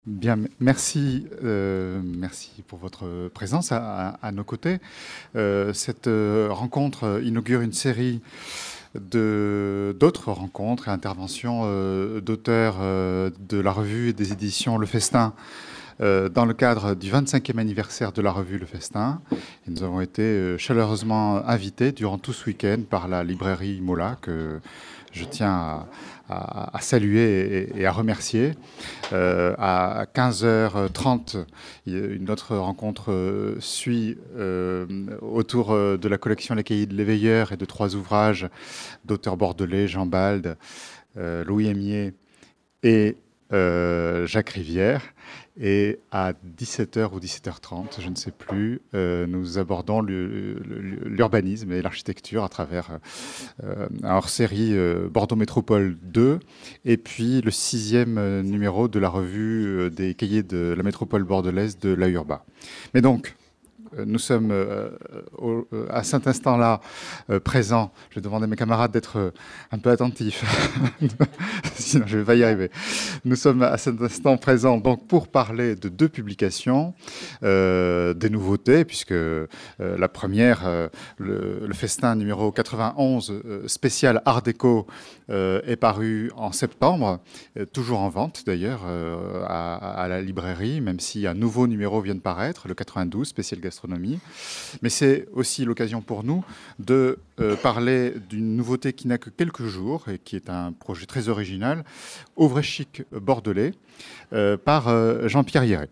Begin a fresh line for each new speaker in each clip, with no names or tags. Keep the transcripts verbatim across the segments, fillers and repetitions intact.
Bien, merci, euh, merci pour votre présence à, à- à nos côtés. Euh, cette euh, rencontre inaugure une série de, d'autres rencontres et interventions euh, d'auteurs euh, de la revue et des éditions Le Festin euh, dans le cadre du vingt-cinquième anniversaire de la revue Le Festin. Et nous avons été euh, chaleureusement invités durant tout ce week-end par la librairie Mola, que je tiens à, à- à saluer et, et à remercier. Euh, à quinze heures trente, une autre rencontre euh, suit euh, autour euh, de la collection Les Cahiers de l'Éveilleur et de trois ouvrages d'auteurs bordelais, Jean Balde, euh, Louis Hémier et euh, Jacques Rivière. Et à dix-sept heures ou dix-sept heures trente, je ne sais plus, euh, nous abordons le- le- l'urbanisme et l'architecture à travers euh, un hors-série euh, Bordeaux Métropole deux, et puis le sixième euh, numéro de la revue euh, des cahiers de la métropole bordelaise de l'A Urba. Mais donc, euh, nous sommes euh, au- euh, à cet instant-là euh, présents. Je vais demander à mes camarades d'être euh, un peu attentifs, sinon je ne vais pas y arriver. Nous sommes à cet instant présents donc pour parler de deux publications, euh, des nouveautés, puisque euh, la première, euh, le, le festin numéro quatre-vingt-onze euh, spécial Art déco, euh, est paru en septembre, euh, toujours en vente d'ailleurs euh, à, à la librairie, même si un nouveau numéro vient de paraître, le quatre-vingt-douze spécial gastronomie. Mais c'est aussi l'occasion pour nous de euh, parler d'une nouveauté qui n'a que quelques jours et qui est un projet très original, Au vrai chic bordelais, euh, par euh, Jean-Pierre Hierret.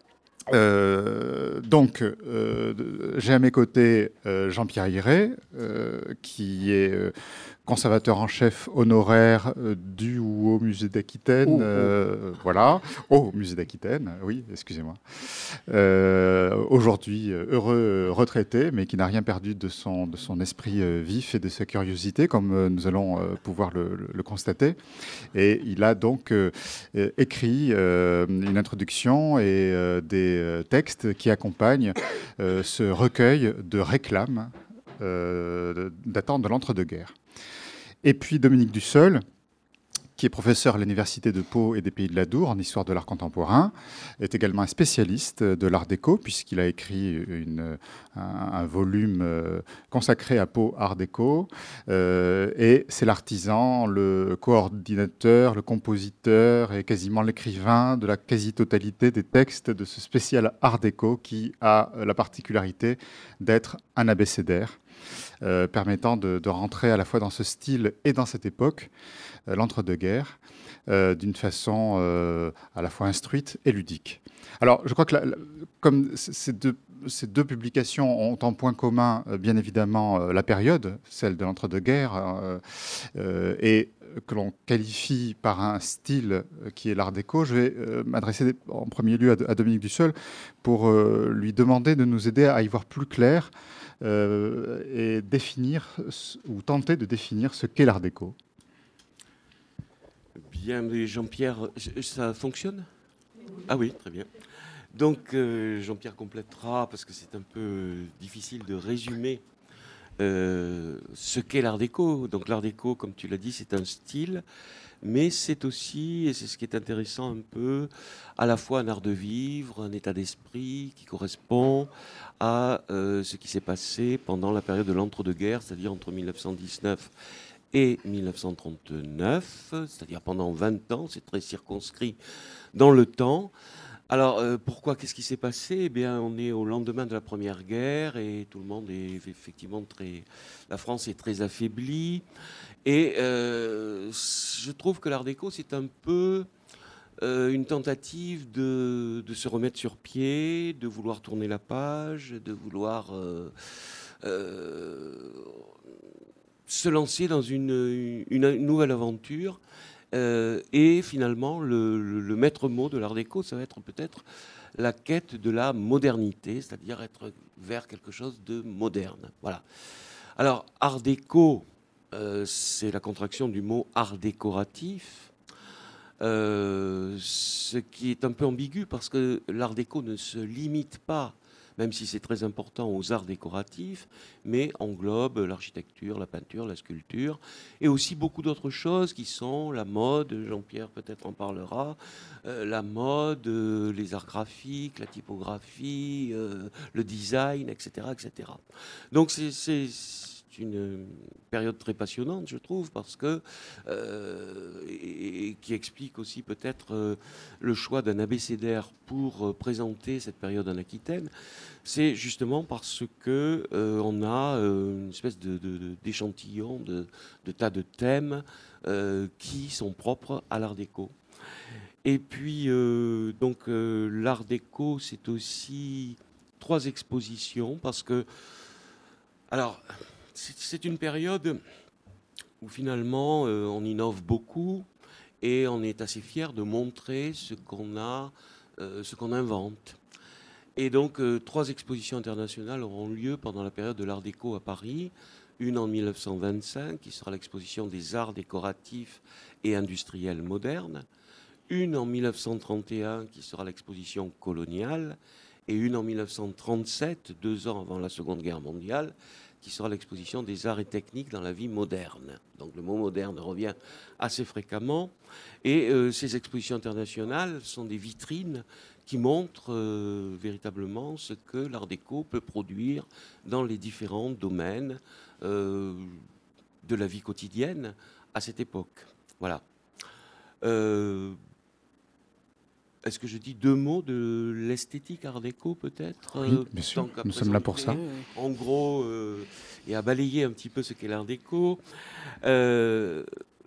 Euh, donc, euh, j'ai à mes côtés euh, Jean-Pierre Hierret, euh, qui est euh, conservateur en chef honoraire euh, du ou au musée d'Aquitaine.
Oh, oh.
Euh, voilà, au musée d'Aquitaine, oui, excusez-moi. Euh, Aujourd'hui euh, heureux euh, retraité, mais qui n'a rien perdu de son, de son esprit euh, vif et de sa curiosité, comme euh, nous allons euh, pouvoir le, le- le constater. Et il a donc euh, euh, écrit euh, une introduction et euh, des euh, textes qui accompagnent euh, ce recueil de réclames euh, datant de l'entre-deux-guerres. Et puis Dominique Dussol, qui est professeur à l'Université de Pau et des Pays de l'Adour en histoire de l'art contemporain, est également un spécialiste de l'art déco, puisqu'il a écrit une, un, un volume euh, consacré à Pau Art déco. Euh, et c'est l'artisan, le coordinateur, le compositeur et quasiment l'écrivain de la quasi-totalité des textes de ce spécial art déco qui a la particularité d'être un abécédaire. Euh, permettant de, de rentrer à la fois dans ce style et dans cette époque, euh, l'entre-deux-guerres, euh, d'une façon euh, à la fois instruite et ludique. Alors, je crois que la, la, comme ces deux, ces deux publications ont en point commun, euh, bien évidemment, euh, la période, celle de l'entre-deux-guerres, euh, euh, et que l'on qualifie par un style euh, qui est l'art déco, je vais euh, m'adresser en premier lieu à, à Dominique Dussol pour euh, lui demander de nous aider à y voir plus clair euh, et définir ou tenter de définir ce qu'est l'art déco.
Bien, mais Jean-Pierre, ça fonctionne? Ah oui, très bien. Donc, euh, Jean-Pierre complétera, parce que c'est un peu difficile de résumer euh, ce qu'est l'art déco. Donc, l'art déco, comme tu l'as dit, c'est un style, mais c'est aussi, et c'est ce qui est intéressant un peu, à la fois un art de vivre, un état d'esprit qui correspond à euh, ce qui s'est passé pendant la période de l'entre-deux-guerres, c'est-à-dire entre mille neuf cent dix-neuf et mille neuf cent trente-neuf, c'est-à-dire pendant vingt ans, c'est très circonscrit dans le temps. Alors euh, pourquoi, qu'est-ce qui s'est passé? Eh bien, on est au lendemain de la Première Guerre et tout le monde est effectivement très... La France est très affaiblie. Et euh, je trouve que l'art déco, c'est un peu euh, une tentative de, de se remettre sur pied, de vouloir tourner la page, de vouloir... Euh, euh, se lancer dans une, une, une nouvelle aventure. Euh, et finalement, le, le, le maître mot de l'art déco, ça va être peut-être la quête de la modernité, c'est-à-dire être vers quelque chose de moderne. Voilà. Alors, art déco, euh, c'est la contraction du mot art décoratif, euh, ce qui est un peu ambigu parce que l'art déco ne se limite pas, même si c'est très important aux arts décoratifs, mais englobe l'architecture, la peinture, la sculpture, et aussi beaucoup d'autres choses qui sont la mode, Jean-Pierre peut-être en parlera, euh, la mode, euh, les arts graphiques, la typographie, euh, le design, et cetera, et cetera. Donc c'est, c'est une période très passionnante, je trouve, parce que euh, et, et qui explique aussi peut-être euh, le choix d'un abécédaire pour euh, présenter cette période en Aquitaine. C'est justement parce que euh, on a euh, une espèce de, de, de, d'échantillon, de, de tas de thèmes euh, qui sont propres à l'art déco. Et puis, euh, donc, euh, l'art déco, c'est aussi trois expositions, parce que, alors, c'est, c'est une période où finalement, euh, on innove beaucoup et on est assez fier de montrer ce qu'on a, euh, ce qu'on invente. Et donc, euh, trois expositions internationales auront lieu pendant la période de l'Art déco à Paris. Une en mille neuf cent vingt-cinq, qui sera l'exposition des arts décoratifs et industriels modernes. Une en mille neuf cent trente et un, qui sera l'exposition coloniale. Et une en mille neuf cent trente-sept, deux ans avant la Seconde Guerre mondiale, qui sera l'exposition des arts et techniques dans la vie moderne. Donc le mot moderne revient assez fréquemment. Et euh, ces expositions internationales sont des vitrines qui montrent euh, véritablement ce que l'art déco peut produire dans les différents domaines euh, de la vie quotidienne à cette époque. Voilà. Euh, Est-ce que je dis deux mots de l'esthétique art déco peut-être?
Oui, bien sûr, nous sommes là pour ça.
En gros, euh, et à balayer un petit peu ce qu'est l'art déco. Euh,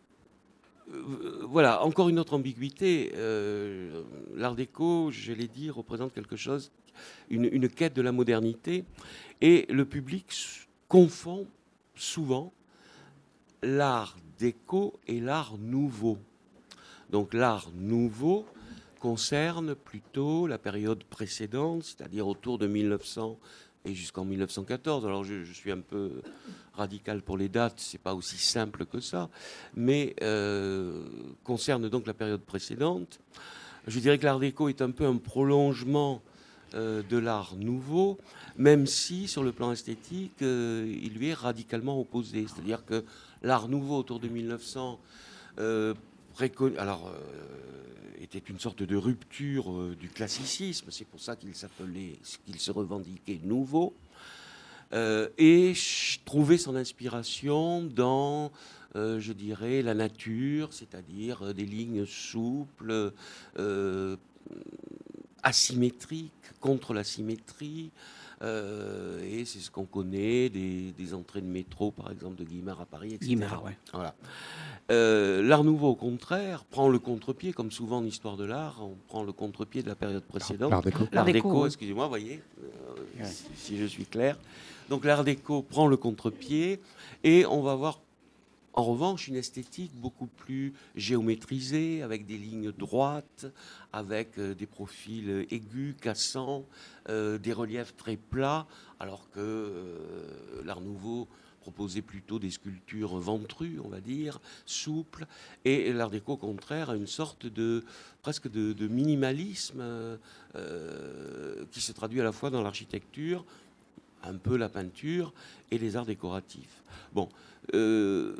voilà, encore une autre ambiguïté. Euh, l'art déco, je l'ai dit, représente quelque chose, une, une quête de la modernité. Et le public confond souvent l'art déco et l'art nouveau. Donc l'art nouveau concerne plutôt la période précédente, c'est-à-dire autour de mille neuf cents et jusqu'en mille neuf cent quatorze. Alors je, je suis un peu radical pour les dates, c'est pas aussi simple que ça, mais euh, concerne donc la période précédente. Je dirais que l'art déco est un peu un prolongement euh, de l'art nouveau, même si sur le plan esthétique, euh, il lui est radicalement opposé. C'est-à-dire que l'art nouveau autour de mille neuf cents euh, précon... alors euh, était une sorte de rupture euh, du classicisme, c'est pour ça qu'il s'appelait, qu'il se revendiquait nouveau, euh, et trouvait son inspiration dans, euh, je dirais, la nature, c'est-à-dire euh, des lignes souples, euh, asymétriques, contre la symétrie, euh, et c'est ce qu'on connaît des, des entrées de métro, par exemple, de Guimard à Paris, et cetera.
Guimard, ouais.
Voilà. Euh, l'art nouveau, au contraire, prend le contre-pied, comme souvent en histoire de l'art, on prend le contre-pied de la période précédente.
L'art déco.
L'art déco,
déco,
excusez-moi, voyez, euh,
Ouais.
si, si je suis clair. Donc l'art déco prend le contre-pied et on va voir en revanche une esthétique beaucoup plus géométrisée, avec des lignes droites, avec euh, des profils aigus, cassants, euh, des reliefs très plats, alors que euh, l'art nouveau proposait plutôt des sculptures ventrues, on va dire, souples, et l'art déco, au contraire, a une sorte de presque de, de minimalisme euh, euh, qui se traduit à la fois dans l'architecture, un peu la peinture et les arts décoratifs. Bon, euh,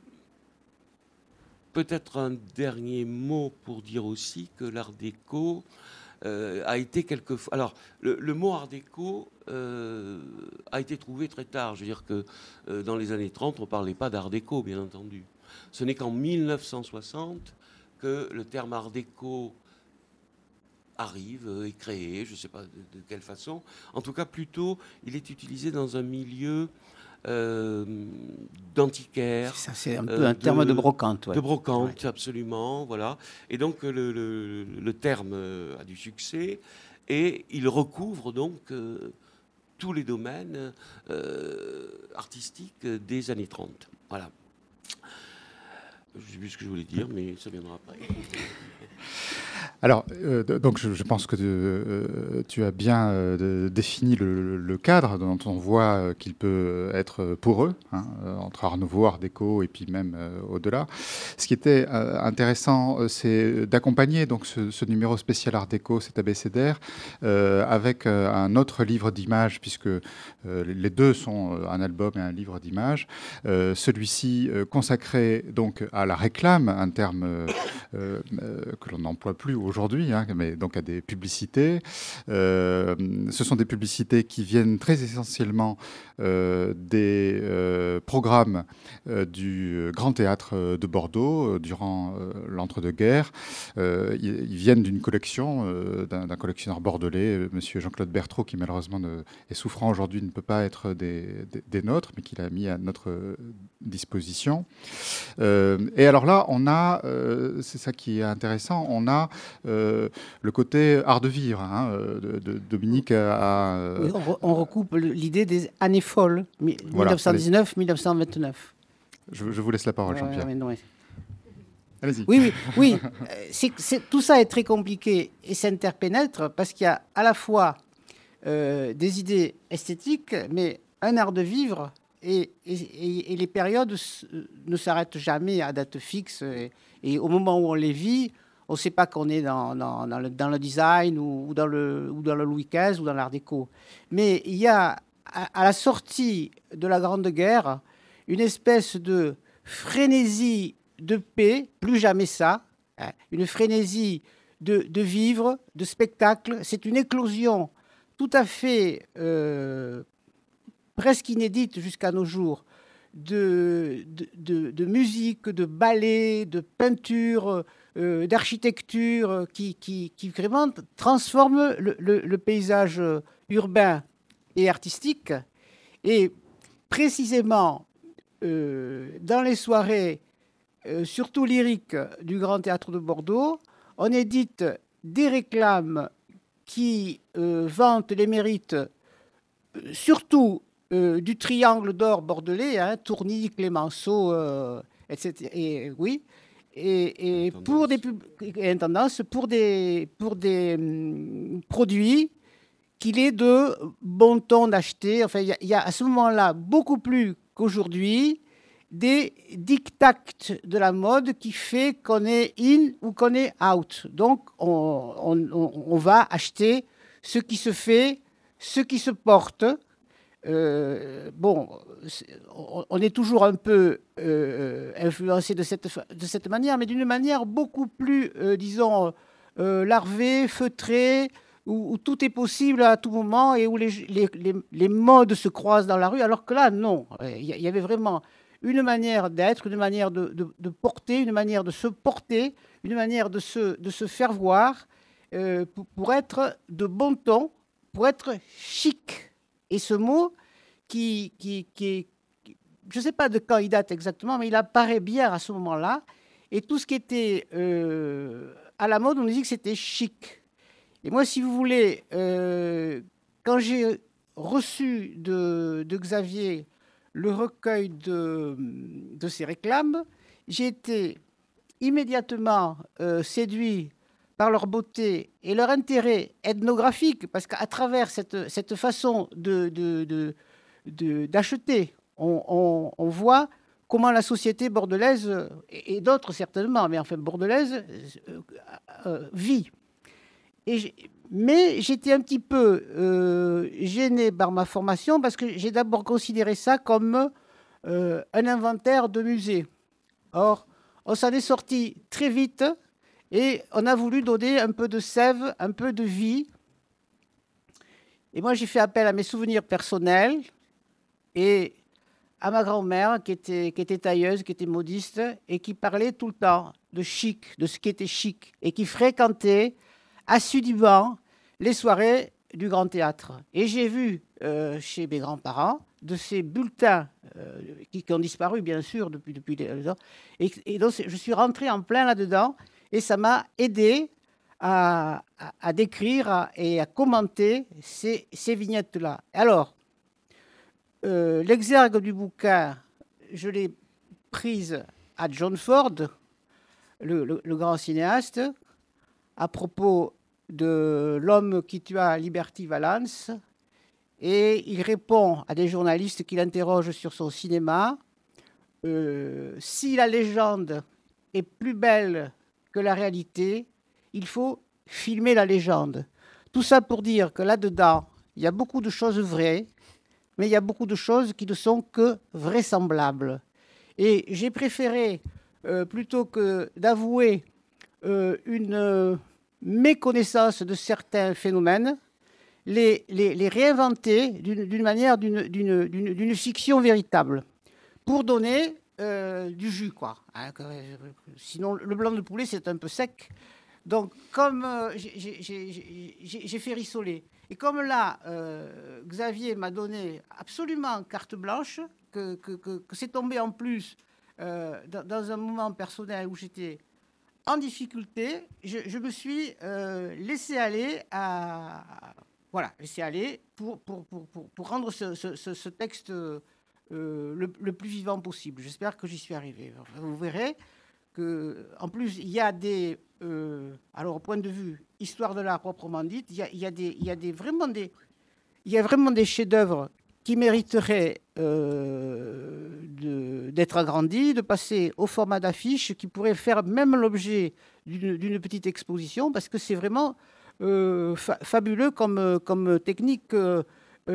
peut-être un dernier mot pour dire aussi que l'art déco euh, a été quelquefois... Alors, le, le mot art déco euh, a été trouvé très tard. Je veux dire que euh, dans les années trente, on ne parlait pas d'art déco, bien entendu. Ce n'est qu'en mille neuf cent soixante que le terme art déco arrive, euh, est créé, je ne sais pas de, de quelle façon. En tout cas, plutôt, il est utilisé dans un milieu euh, d'antiquaire.
Ça, c'est un peu
euh,
un terme
de,
de brocante. Ouais.
De brocante,
Ouais.
absolument. Voilà. Et donc, le, le, le terme euh, a du succès et il recouvre donc euh, tous les domaines euh, artistiques des années trente. Voilà. Je sais plus ce que je voulais dire, mais ça viendra après.
Alors, euh, donc je, je pense que euh, tu as bien euh, défini le, le cadre dont on voit euh, qu'il peut être pour eux, hein, entre Art Nouveau, Art Déco et puis même euh, au-delà. Ce qui était euh, intéressant, euh, c'est d'accompagner donc ce, ce numéro spécial Art Déco, cet abécédaire, euh, avec euh, un autre livre d'images, puisque euh, les deux sont un album et un livre d'images. Euh, celui-ci euh, consacré donc à la réclame, un terme euh, euh, que l'on n'emploie plus aujourd'hui, hein, mais donc à des publicités. Euh, ce sont des publicités qui viennent très essentiellement euh, des euh, programmes euh, du Grand Théâtre de Bordeaux euh, durant euh, l'entre-deux-guerres. Euh, ils, ils viennent d'une collection euh, d'un, d'un collectionneur bordelais, euh, Monsieur Jean-Claude Bertraud, qui malheureusement ne, est souffrant aujourd'hui, ne peut pas être des, des, des nôtres, mais qu'il a mis à notre disposition. Euh, et alors là, on a, euh, c'est ça qui est intéressant, on a euh, le côté art de vivre. Hein, de, de Dominique a... a
oui, on, on recoupe l'idée des années folles,
voilà,
mille neuf cent dix-neuf mille neuf cent vingt-neuf.
Je, je vous laisse la parole, Jean-Pierre.
Ouais, ouais,
Allez-y.
Oui, oui, oui. C'est, c'est, tout ça est très compliqué et s'interpénètre parce qu'il y a à la fois euh, des idées esthétiques, mais un art de vivre. Et, et, et les périodes ne s'arrêtent jamais à date fixe. Et, et au moment où on les vit, on ne sait pas qu'on est dans, dans, dans, le, dans le design ou, ou, dans le, ou dans le Louis quinze ou dans l'art déco. Mais il y a, à, à la sortie de la Grande Guerre, une espèce de frénésie de paix, plus jamais ça, hein, une frénésie de, de vivre, de spectacle. C'est une éclosion tout à fait... Euh, presque inédite jusqu'à nos jours, de, de, de, de musique, de ballet, de peinture, euh, d'architecture, qui, qui, qui vraiment transforme le, le, le paysage urbain et artistique. Et précisément, euh, dans les soirées, euh, surtout lyriques, du Grand Théâtre de Bordeaux, on édite des réclames qui euh, vantent les mérites, euh, surtout Euh, du triangle d'or bordelais, hein, Tourny, Clémenceau, euh, et cetera. Et, oui, et, et pour des et tendance pour des pour des hum, produits qu'il est de bon ton d'acheter. Enfin, il y, y a à ce moment-là beaucoup plus qu'aujourd'hui des dictats de la mode qui fait qu'on est in ou qu'on est out. Donc, on, on, on va acheter ce qui se fait, ce qui se porte. Euh, bon, on est toujours un peu euh, influencé de cette, de cette manière, mais d'une manière beaucoup plus, euh, disons, euh, larvée, feutrée, où, où tout est possible à tout moment et où les, les, les, les modes se croisent dans la rue, alors que là, non. Il y avait vraiment une manière d'être, une manière de, de, de porter, une manière de se porter, une manière de se, de se faire voir euh, pour, pour être de bon ton, pour être chic. Et ce mot, qui, qui, qui, qui je ne sais pas de quand il date exactement, mais il apparaît bien à ce moment-là. Et tout ce qui était euh, à la mode, on nous dit que c'était chic. Et moi, si vous voulez, euh, quand j'ai reçu de, de Xavier le recueil de, de ses réclames, j'ai été immédiatement euh, séduit par leur beauté et leur intérêt ethnographique, parce qu'à travers cette, cette façon de, de, de, de, d'acheter, on, on, on voit comment la société bordelaise, et, et d'autres certainement, mais enfin bordelaise, euh, euh, vit. Et j'ai, mais j'étais un petit peu euh, gêné par ma formation, parce que j'ai d'abord considéré ça comme euh, un inventaire de musée. Or, on s'en est sorti très vite, et on a voulu donner un peu de sève, un peu de vie. Et moi, j'ai fait appel à mes souvenirs personnels et à ma grand-mère qui était, qui était tailleuse, qui était modiste et qui parlait tout le temps de chic, de ce qui était chic, et qui fréquentait assidûment les soirées du Grand Théâtre. Et j'ai vu euh, chez mes grands-parents de ces bulletins euh, qui, qui ont disparu, bien sûr, depuis, depuis les ans. Et, et donc, je suis rentrée en plein là-dedans. Et ça m'a aidé à, à, à décrire à, et à commenter ces, ces vignettes-là. Alors, euh, l'exergue du bouquin, je l'ai prise à John Ford, le, le, le grand cinéaste, à propos de l'homme qui tua Liberty Valance, et il répond à des journalistes qui l'interrogent sur son cinéma. Euh, si la légende est plus belle que la réalité, il faut filmer la légende. Tout ça pour dire que là-dedans, il y a beaucoup de choses vraies, mais il y a beaucoup de choses qui ne sont que vraisemblables. Et j'ai préféré, euh, plutôt que d'avouer euh, une euh, méconnaissance de certains phénomènes, les, les, les réinventer d'une, d'une manière, d'une, d'une, d'une, d'une fiction véritable, pour donner euh, du jus, quoi. Hein, que, sinon, le blanc de poulet, c'est un peu sec. Donc, comme euh, j'ai, j'ai, j'ai, j'ai fait rissoler, et comme là, euh, Xavier m'a donné absolument carte blanche, que, que, que, que c'est tombé en plus euh, dans, dans un moment personnel où j'étais en difficulté, je, je me suis euh, laissé aller à... Voilà, laissé aller pour, pour, pour, pour, pour rendre ce, ce, ce texte euh, le, le plus vivant possible. J'espère que j'y suis arrivé. Vous verrez qu'en plus, il y a des... Euh, alors, au point de vue histoire de l'art proprement dite, il y a, il y a, des, il y a des, vraiment des, il y a vraiment des chefs-d'œuvre qui mériteraient euh, de, d'être agrandis, de passer au format d'affiche, qui pourraient faire même l'objet d'une, d'une petite exposition, parce que c'est vraiment euh, fa- fabuleux comme, comme technique euh,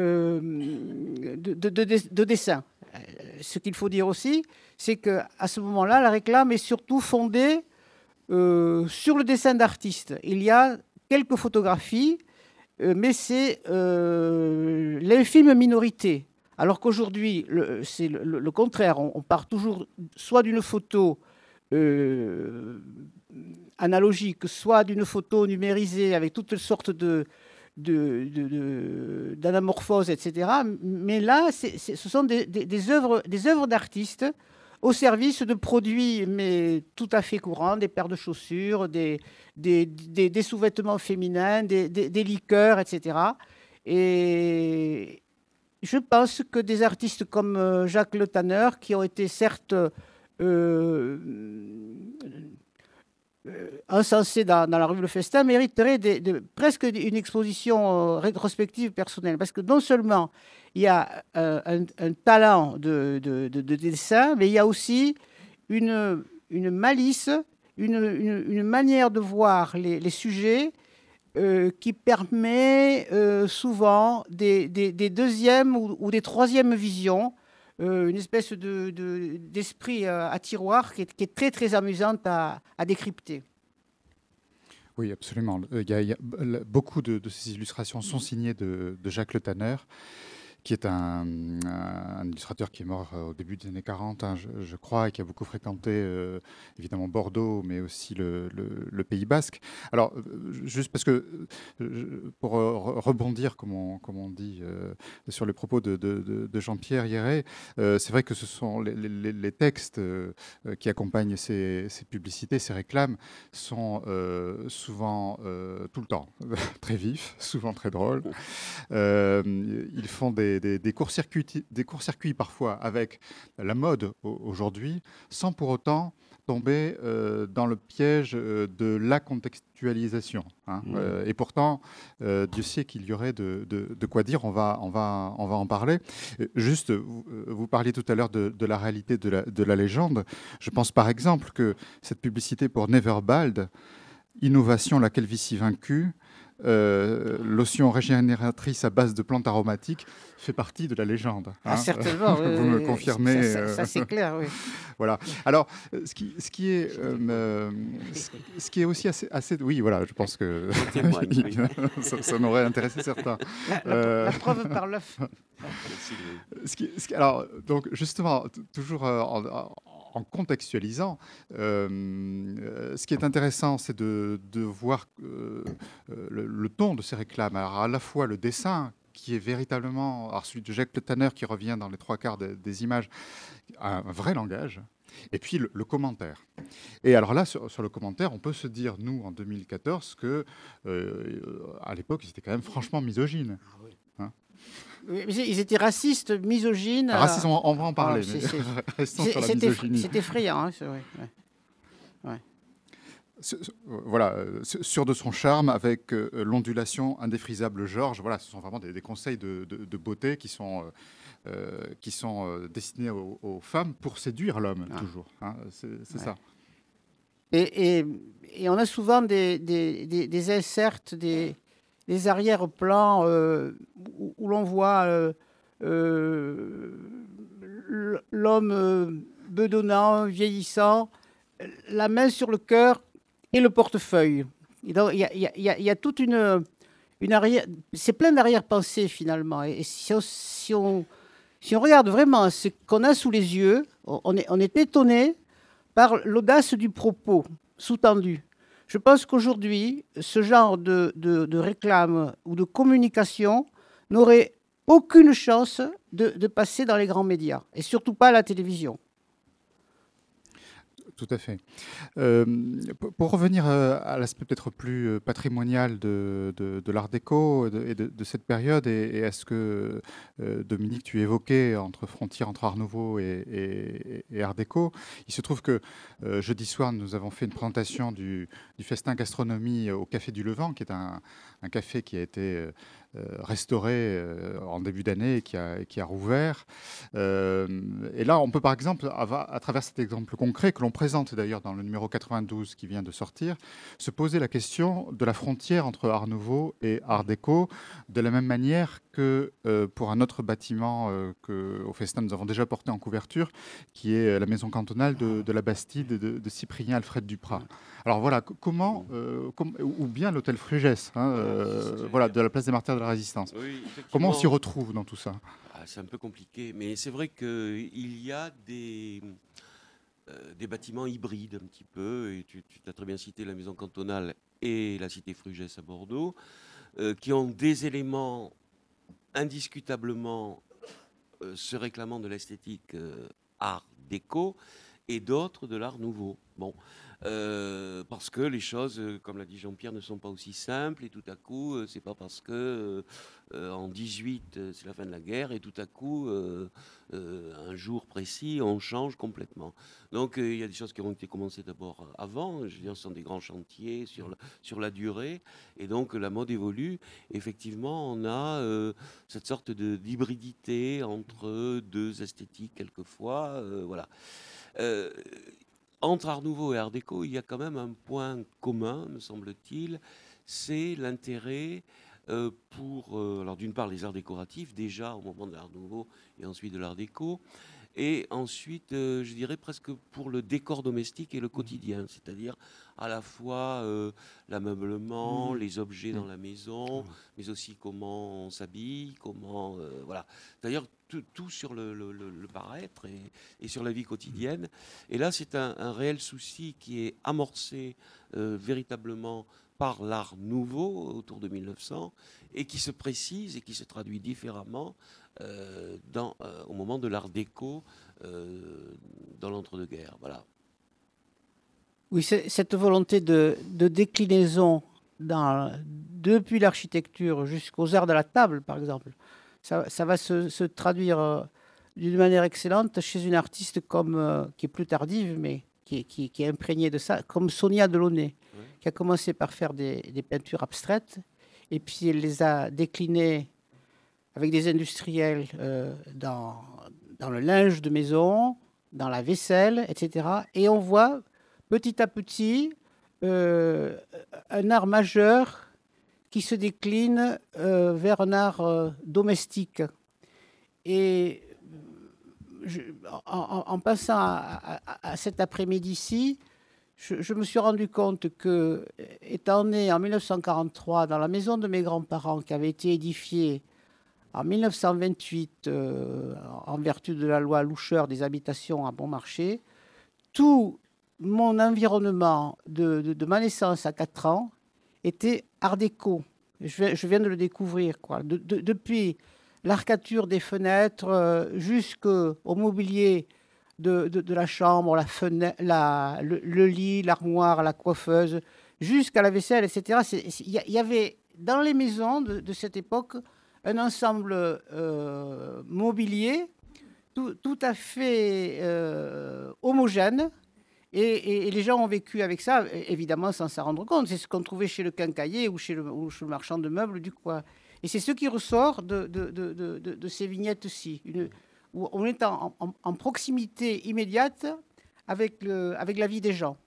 de, de, de, de dessin. Ce qu'il faut dire aussi, c'est qu'à ce moment-là, la réclame est surtout fondée euh, sur le dessin d'artiste. Il y a quelques photographies, euh, mais c'est euh, l'infime minorité. Alors qu'aujourd'hui, le, c'est le, le contraire. On, on part toujours soit d'une photo euh, analogique, soit d'une photo numérisée avec toutes sortes de... De, de, de, d'anamorphose, et cetera. Mais là, c'est, c'est, ce sont des, des, des, œuvres, des œuvres d'artistes au service de produits mais tout à fait courants, des paires de chaussures, des, des, des, des sous-vêtements féminins, des, des, des liqueurs, et cetera. Et je pense que des artistes comme Jacques Le Tanner, qui ont été certes... Euh, Euh, encensé dans, dans la revue Le Festin, mériterait de, de, presque une exposition euh, rétrospective personnelle. Parce que non seulement il y a euh, un, un talent de, de, de, de dessin, mais il y a aussi une, une malice, une, une, une manière de voir les, les sujets euh, qui permet euh, souvent des, des, des deuxièmes ou, ou des troisièmes visions. Euh, une espèce de, de, d'esprit euh, à tiroir qui est, qui est très, très amusante à, à décrypter.
Oui, absolument. Il y a, il y a, beaucoup de, de ces illustrations sont signées de, de Jacques Le Tanner, qui est un, un illustrateur qui est mort au début des années quarante, hein, je, je crois, et qui a beaucoup fréquenté euh, évidemment Bordeaux, mais aussi le, le, le Pays Basque. Alors, juste parce que, pour rebondir, comme on, comme on dit, euh, sur les propos de, de, de Jean-Pierre Hierret, euh, c'est vrai que ce sont les, les, les textes euh, qui accompagnent ces, ces publicités, ces réclams, sont euh, souvent, euh, tout le temps, très vifs, souvent très drôles. Euh, ils font des Des, des, courts-circuits, des courts-circuits parfois avec la mode aujourd'hui, sans pour autant tomber euh, dans le piège euh, de la contextualisation. Hein. Mmh. Euh, et pourtant, euh, Dieu sait qu'il y aurait de, de, de quoi dire, on va, on va, on va en parler. Juste, vous, vous parliez tout à l'heure de, de la réalité de la, de la légende. Je pense par exemple que cette publicité pour Neverbald, innovation, la calvitie vaincue, Euh, lotion régénératrice à base de plantes aromatiques fait partie de la légende. Hein.
Ah, certainement.
Vous
oui,
me
oui,
confirmez.
Ça, ça, ça c'est clair, oui.
Voilà. Alors, ce qui, ce qui est, euh, ce qui est aussi assez, assez, oui, voilà, je pense que ça, ça m'aurait intéressé certains.
La, la, euh... la preuve par l'œuf.
ce qui, ce qui, alors, donc, justement, toujours euh, en, en en contextualisant, euh, ce qui est intéressant, c'est de, de voir euh, le, le ton de ces réclames. Alors, à la fois le dessin, qui est véritablement, alors celui de Jacques Le Tanner, qui revient dans les trois quarts de, des images, un vrai langage, et puis le, le commentaire. Et alors là, sur, sur le commentaire, on peut se dire, nous, en deux mille quatorze, que euh, à l'époque, c'était quand même franchement misogyne. Hein.
Ils étaient racistes, misogynes.
Racistes, on, on va en parler.
Ah,
mais
c'est,
restons
c'est,
sur la
c'est
misogynie.
C'est effrayant, hein, c'est vrai. Ouais. Ouais.
Voilà, sur de son charme, avec euh, l'ondulation indéfrisable Georges. Voilà, ce sont vraiment des, des conseils de, de, de beauté qui sont, euh, qui sont euh, destinés aux, aux femmes pour séduire l'homme, ah. toujours. Hein, c'est c'est ouais. ça.
Et, et, et on a souvent des, des, des, des inserts, des, des arrière-plans euh, où, où l'on voit euh, euh, l'homme euh, bedonnant, vieillissant, la main sur le cœur et le portefeuille. Il y a, y, a, y, a, y a toute une, une arrière... C'est plein d'arrière-pensées, finalement. Et si on, si, on, si on regarde vraiment ce qu'on a sous les yeux, on est, on est étonné par l'audace du propos sous-tendu. Je pense qu'aujourd'hui, ce genre de, de, de réclame ou de communication n'aurait aucune chance de, de passer dans les grands médias, et surtout pas à la télévision.
Tout à fait. Euh, pour revenir à l'aspect peut-être plus patrimonial de, de, de l'art déco et de, de, de cette période, et, et à ce que, euh, Dominique, tu évoquais entre frontières entre art nouveau et, et, et art déco, il se trouve que euh, jeudi soir, nous avons fait une présentation du, du festin gastronomie au Café du Levant, qui est un, un café qui a été euh, restauré euh, en début d'année et qui a, qui a rouvert. Euh, et là, on peut par exemple, à, à travers cet exemple concret que l'on présente d'ailleurs dans le numéro quatre-vingt-douze qui vient de sortir, se poser la question de la frontière entre art nouveau et art déco, de la même manière que euh, pour un autre bâtiment euh, qu'au Festin nous avons déjà porté en couverture, qui est la maison cantonale de, de la Bastide de, de Cyprien Alfred Duprat. Alors voilà, comment, euh, com- ou bien l'hôtel Frugès, hein, euh, voilà, de la place des Martyrs de la Résistance.
Oui,
comment on s'y retrouve dans tout ça?
Ah, c'est un peu compliqué, mais c'est vrai qu'il y a des... Euh, des bâtiments hybrides un petit peu, et tu, tu as très bien cité la maison cantonale et la cité Frugès à Bordeaux, euh, qui ont des éléments indiscutablement euh, se réclamant de l'esthétique euh, art déco, et d'autres de l'art nouveau. Bon, euh, parce que les choses, euh, comme l'a dit Jean-Pierre, ne sont pas aussi simples, et tout à coup, euh, c'est pas parce que euh, en dix-huit, euh, c'est la fin de la guerre, et tout à coup, euh, euh, un jour précis, on change complètement. Donc, il euh, y a des choses qui ont été commencées d'abord avant, je veux dire, ce sont des grands chantiers sur la, sur la durée, et donc la mode évolue. Effectivement, on a euh, cette sorte de, d'hybridité entre deux esthétiques, quelquefois, euh, voilà. Euh, entre art nouveau et art déco, il y a quand même un point commun, me semble-t-il, c'est l'intérêt euh, pour, euh, alors d'une part les arts décoratifs, déjà au moment de l'art nouveau et ensuite de l'art déco, et ensuite, euh, je dirais presque pour le décor domestique et le quotidien, c'est-à-dire à la fois euh, l'ameublement, mmh. les objets mmh. dans la maison, mmh. mais aussi comment on s'habille, comment... Euh, voilà. D'ailleurs, tout, tout sur le, le, le paraître et, et sur la vie quotidienne. Et là, c'est un, un réel souci qui est amorcé euh, véritablement par l'art nouveau autour de mille neuf cents et qui se précise et qui se traduit différemment euh, dans, euh, au moment de l'art déco euh, dans l'entre-deux-guerres. Voilà.
Oui, cette volonté de, de déclinaison dans, depuis l'architecture jusqu'aux arts de la table, par exemple, ça, ça va se, se traduire euh, d'une manière excellente chez une artiste comme, euh, qui est plus tardive, mais qui, qui, qui est imprégnée de ça, comme Sonia Delaunay, oui. qui a commencé par faire des, des peintures abstraites, et puis elle les a déclinées avec des industriels euh, dans, dans le linge de maison, dans la vaisselle, et cetera. Et on voit petit à petit euh, un art majeur qui se décline euh, vers un art euh, domestique. Et je, en, en passant à, à, à cet après-midi-ci, je, je me suis rendu compte que, étant né en mille neuf cent quarante-trois dans la maison de mes grands-parents, qui avait été édifiée en mille neuf cent vingt-huit euh, en vertu de la loi Loucheur des habitations à bon marché, tout mon environnement de, de, de ma naissance à quatre ans était art déco. Je, je viens de le découvrir, quoi. De, de, depuis l'arcature des fenêtres euh, jusqu'au mobilier de, de, de la chambre, la fenêtre, la, le, le lit, l'armoire, la coiffeuse, jusqu'à la vaisselle, et cetera. Il y, y avait dans les maisons de, de cette époque un ensemble euh, mobilier tout, tout à fait euh, homogène. Et, et, et les gens ont vécu avec ça, évidemment, sans s'en rendre compte. C'est ce qu'on trouvait chez le quincaillier ou chez le, ou chez le marchand de meubles du coin. Et c'est ce qui ressort de, de, de, de, de, de ces vignettes-ci, une, où on est en, en, en proximité immédiate avec, le, avec la vie des gens.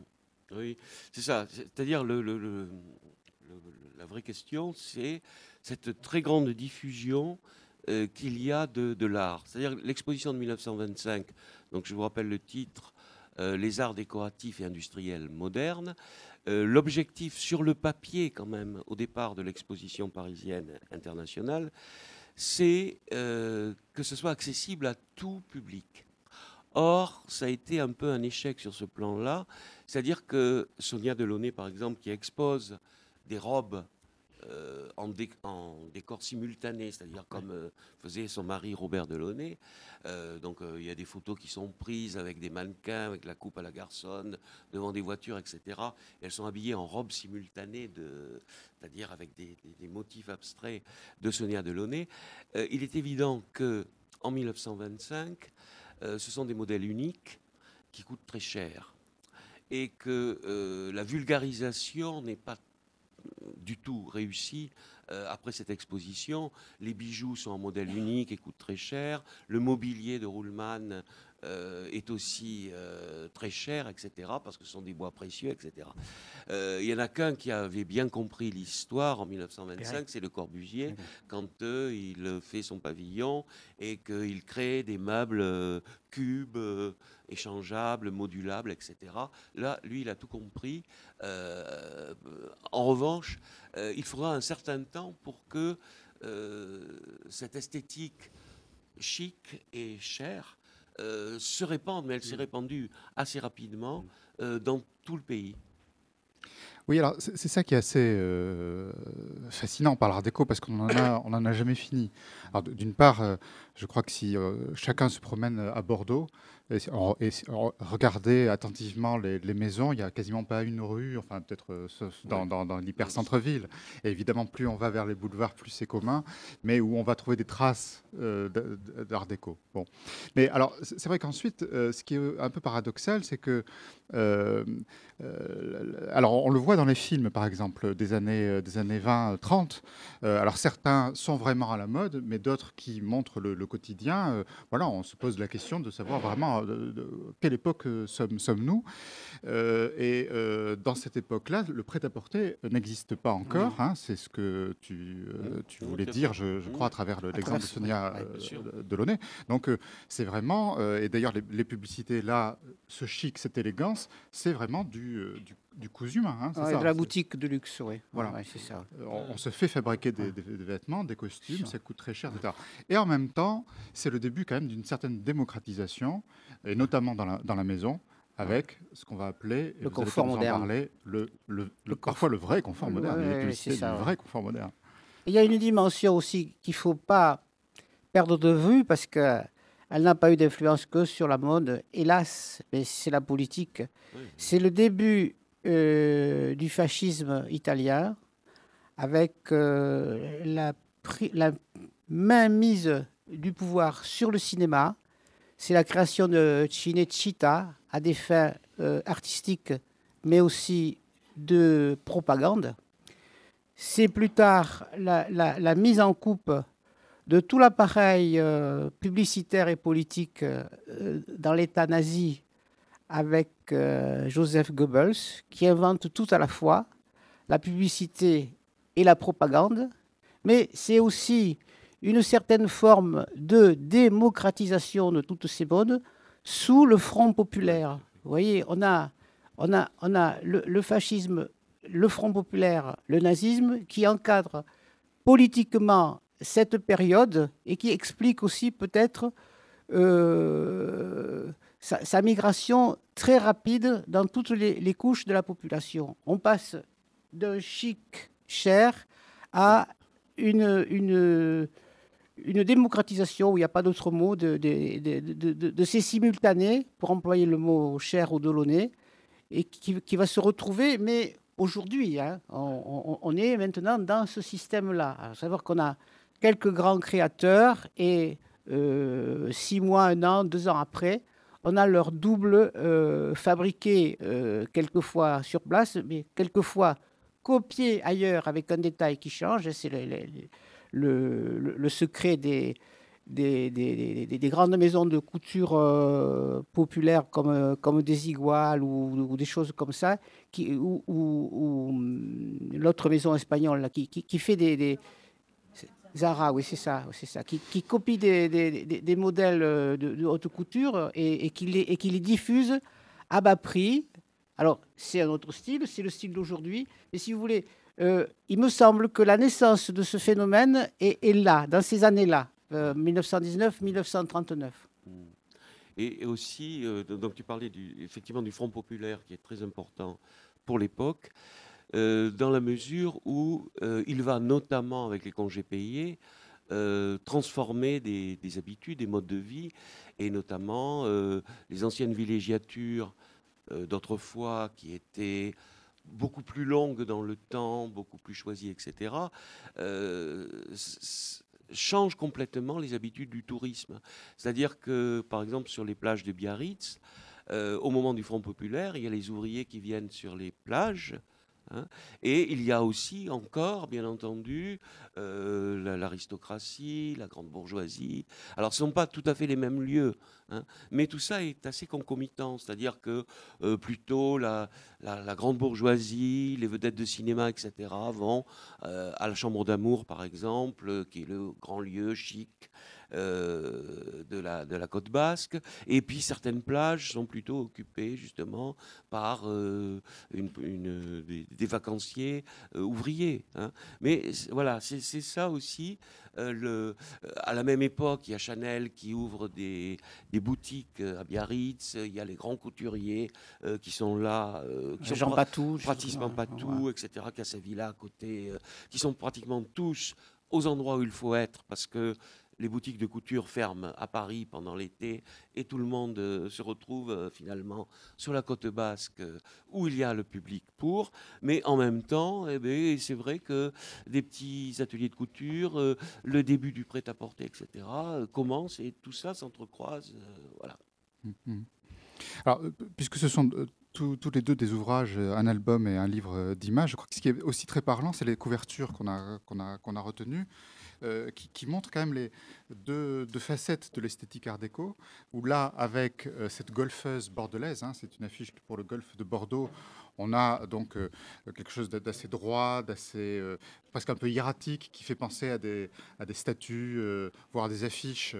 Oui, c'est ça. C'est-à-dire, le, le, le, le, la vraie question, c'est cette très grande diffusion euh, qu'il y a de, de l'art. C'est-à-dire, l'exposition de mille neuf cent vingt-cinq, donc je vous rappelle le titre, Euh, les arts décoratifs et industriels modernes. Euh, l'objectif sur le papier, quand même, au départ de l'exposition parisienne internationale, c'est euh, que ce soit accessible à tout public. Or, ça a été un peu un échec sur ce plan-là, c'est-à-dire que Sonia Delaunay, par exemple, qui expose des robes Euh, en, dé, en décor simultané, c'est-à-dire comme euh, faisait son mari Robert Delaunay. Euh, donc euh, il y a des photos qui sont prises avec des mannequins, avec la coupe à la garçonne, devant des voitures, et cetera. Et elles sont habillées en robes simultanées, de, c'est-à-dire avec des, des, des motifs abstraits de Sonia Delaunay. Euh, il est évident qu'en mille neuf cent vingt-cinq, euh, ce sont des modèles uniques qui coûtent très cher et que euh, la vulgarisation n'est pas du tout réussi euh, après cette exposition. Les bijoux sont en modèle unique et coûtent très cher. Le mobilier de Ruhlmann euh, est aussi euh, très cher, et cetera, parce que ce sont des bois précieux, et cetera. Euh, il y en a qu'un qui avait bien compris l'histoire en mille neuf cent vingt-cinq, c'est Le Corbusier, quand euh, il fait son pavillon et qu'il crée des meubles euh, cubes, euh, échangeables, modulables, et cetera. Là, lui, il a tout compris. Euh, en revanche, euh, il faudra un certain temps pour que euh, cette esthétique chic et chère euh, se répande, mais elle s'est répandue assez rapidement euh, dans tout le pays.
Oui, alors c'est, c'est ça qui est assez euh, fascinant par l'art déco, parce qu'on en a, on n'en a jamais fini. Alors, d'une part, euh, je crois que si euh, chacun se promène à Bordeaux et, et, et regardez attentivement les, les maisons, il n'y a quasiment pas une rue, enfin peut-être euh, dans, dans, dans l'hyper-centre-ville. Et évidemment, plus on va vers les boulevards, plus c'est commun, mais où on va trouver des traces euh, d'art déco. Bon. Mais alors, c'est vrai qu'ensuite, euh, ce qui est un peu paradoxal, c'est que euh, euh, alors on le voit dans les films, par exemple, des années, des années vingt trente. Euh, alors certains sont vraiment à la mode, mais d'autres qui montrent le, le quotidien. Euh, voilà, on se pose la question de savoir vraiment de, de quelle époque sommes, sommes-nous. Euh, et euh, dans cette époque-là, le prêt-à-porter n'existe pas encore. Hein, c'est ce que tu, euh, tu voulais dire, je, je crois, à travers le, l'exemple de Sonia euh, Delaunay. Donc euh, c'est vraiment, euh, et d'ailleurs les, les publicités là, ce chic, cette élégance, c'est vraiment du, euh, du du cousu humain. Hein, c'est
ouais,
ça,
de la
c'est...
boutique de luxe, oui.
Voilà.
Ouais, c'est ça.
On, on se fait fabriquer des, des, des vêtements, des costumes, ça coûte très cher, et cetera. Et en même temps, c'est le début quand même d'une certaine démocratisation, et notamment dans la, dans la maison, avec ce qu'on va appeler, et
le
vous
confort
allez
moderne.
Parler, le, le, le,
le
parfois le vrai confort
le,
moderne,
ouais,
ouais,
c'est ça,
du
ouais.
vrai confort moderne.
Il y a une dimension aussi qu'il ne faut pas perdre de vue, parce qu'elle n'a pas eu d'influence que sur la mode, hélas, mais c'est la politique. Oui. C'est le début euh, du fascisme italien, avec euh, la, la mainmise du pouvoir sur le cinéma. C'est la création de Cinecittà à des fins euh, artistiques, mais aussi de propagande. C'est plus tard la, la, la mise en coupe de tout l'appareil euh, publicitaire et politique euh, dans l'État nazi avec euh, Joseph Goebbels, qui invente tout à la fois, la publicité et la propagande, mais c'est aussi une certaine forme de démocratisation de toutes ces modes sous le Front populaire. Vous voyez, on a, on a, on a le, le fascisme, le Front populaire, le nazisme, qui encadre politiquement cette période et qui explique aussi peut-être euh, sa, sa migration très rapide dans toutes les, les couches de la population. On passe d'un chic cher à une, une, une démocratisation, où il n'y a pas d'autre mot, de, de, de, de, de, de ces simultanés, pour employer le mot cher ou Delaunay, et qui, qui va se retrouver, mais aujourd'hui, hein, on, on, on est maintenant dans ce système-là. À savoir qu'on a quelques grands créateurs et euh, six mois, un an, deux ans après, on a leur double euh, fabriqué euh, quelquefois sur place, mais quelquefois copié ailleurs avec un détail qui change. C'est le, le, le, le, le secret des, des, des, des, des grandes maisons de couture euh, populaires comme, comme des Iguales ou, ou des choses comme ça, qui, ou, ou, ou l'autre maison espagnole là, qui, qui, qui fait des... des Zara, oui, c'est ça, c'est ça, qui, qui copie des, des, des, des modèles de, de haute couture et, et, qui les, et qui les diffuse à bas prix. Alors, c'est un autre style, c'est le style d'aujourd'hui. Mais si vous voulez, euh, il me semble que la naissance de ce phénomène est, est là, dans ces années-là, euh, mille neuf cent dix-neuf mille neuf cent trente-neuf.
Et, et aussi, euh, donc tu parlais du, effectivement du Front populaire qui est très important pour l'époque. Euh, dans la mesure où euh, il va notamment, avec les congés payés, euh, transformer des, des habitudes, des modes de vie, et notamment euh, les anciennes villégiatures euh, d'autrefois qui étaient beaucoup plus longues dans le temps, beaucoup plus choisies, et cetera, euh, changent complètement les habitudes du tourisme. C'est-à-dire que, par exemple, sur les plages de Biarritz, euh, au moment du Front populaire, il y a les ouvriers qui viennent sur les plages. Hein, et il y a aussi encore, bien entendu, euh, l'aristocratie, la grande bourgeoisie. Alors, ce ne sont pas tout à fait les mêmes lieux, hein, mais tout ça est assez concomitant. C'est-à-dire que euh, plutôt la, la, la grande bourgeoisie, les vedettes de cinéma, et cetera, vont euh, à la Chambre d'Amour, par exemple, qui est le grand lieu chic Euh, de, la, de la côte basque. Et puis certaines plages sont plutôt occupées justement par euh, une, une, des, des vacanciers euh, ouvriers. Hein. Mais voilà, c'est ça aussi. Euh, le, à la même époque, il y a Chanel qui ouvre des, des boutiques à Biarritz. Il y a les grands couturiers euh, qui sont là, euh, qui
Jean
sont
Patou,
pratiquement Patou, ouais. et cetera, qui a sa villa à côté, euh, qui sont pratiquement tous aux endroits où il faut être, parce que les boutiques de couture ferment à Paris pendant l'été et tout le monde euh, se retrouve euh, finalement sur la côte basque euh, où il y a le public pour. Mais en même temps, eh bien, c'est vrai que des petits ateliers de couture, euh, le début du prêt-à-porter, et cetera, euh, commencent et tout ça s'entrecroise. Euh, voilà.
Mmh. Alors, puisque ce sont euh, tous, tous les deux des ouvrages, un album et un livre d'images, je crois que ce qui est aussi très parlant, c'est les couvertures qu'on a, qu'on a, qu'on a retenues. Euh, qui, qui montre quand même les deux, deux facettes de l'esthétique art déco, où là, avec euh, cette golfeuse bordelaise, hein, c'est une affiche pour le golfe de Bordeaux, on a donc euh, quelque chose d'assez droit, d'assez euh, presque un peu hiératique, qui fait penser à des, à des statues, euh, voire des affiches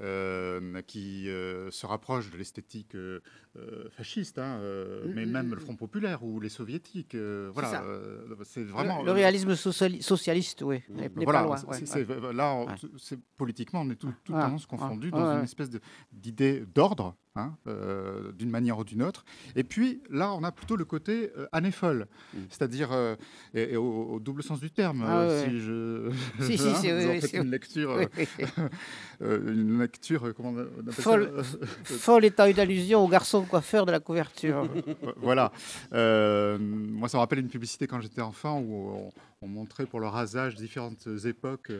euh, qui euh, se rapprochent de l'esthétique euh, fasciste, hein, euh, mmh, mais mmh, même le Front populaire ou les soviétiques. Euh, voilà, euh, c'est vraiment
le, le réalisme sociali socialiste, oui.
Mmh, voilà, pas loin, ouais, c'est, ouais. Là, on, c'est, politiquement, on est tout, tout ah, tendance confondus ah, dans ouais, une espèce d'idée d'ordre, hein, euh, d'une manière ou d'une autre. Et puis là, on a plutôt le côté euh, année folle, mmh. c'est-à-dire, euh, et, et au, au double sens du terme, ah, euh, ouais. si je... Si, si, hein, si, vous oui, en faites oui, une lecture, oui, oui. euh, une lecture, comment on appelle
folle, ça folle étant une allusion au garçon coiffeur de la couverture.
Voilà. Euh, moi, ça me rappelle une publicité quand j'étais enfant où on, on montrait pour le rasage différentes époques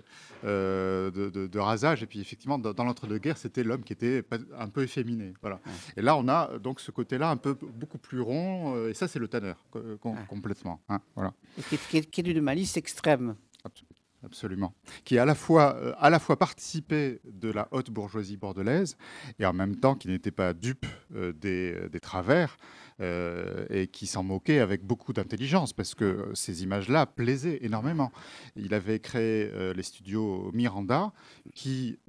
euh, de, de, de rasage. Et puis, effectivement, dans, dans l'entre-deux-guerres, c'était l'homme qui était un peu efféminé. Voilà. Ouais. Et là, on a donc ce côté-là un peu beaucoup plus rond. Euh, et ça, c'est le Tanner, com ouais. complètement. Hein, voilà.
Et qui, qui, qui est d'une malice extrême.
Absolument. Qui a à la fois, euh, à la fois participé de la haute bourgeoisie bordelaise et en même temps qui n'était pas dupe euh, des, des travers euh, et qui s'en moquait avec beaucoup d'intelligence parce que ces images-là plaisaient énormément. Il avait créé euh, les studios Miranda qui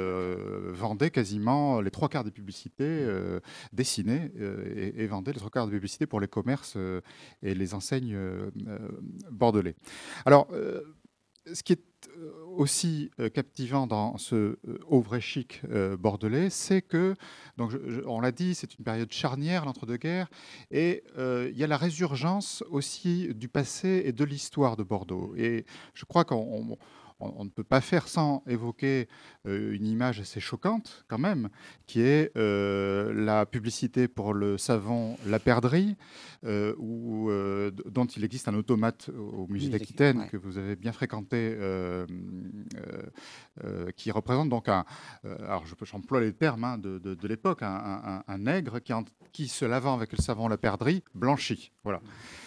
euh, vendaient quasiment les trois quarts des publicités euh, dessinées euh, et, et vendaient les trois quarts des publicités pour les commerces euh, et les enseignes euh, bordelais. Alors, euh, ce qui est aussi captivant dans ce haut vrai chic bordelais, c'est que, donc je, je, on l'a dit, c'est une période charnière, l'entre-deux-guerres, et euh, il y a la résurgence aussi du passé et de l'histoire de Bordeaux. Et je crois qu'on on, on ne peut pas faire sans évoquer euh, une image assez choquante quand même, qui est euh, la publicité pour le savon La Perdrix, euh, où, euh, dont il existe un automate au musée d'Aquitaine, ouais. que vous avez bien fréquenté, euh, euh, euh, qui représente donc un, euh, alors j'emploie les termes hein, de, de, de l'époque, un, un, un nègre qui, en, qui se lavant avec le savon La Perdrix blanchit. Voilà.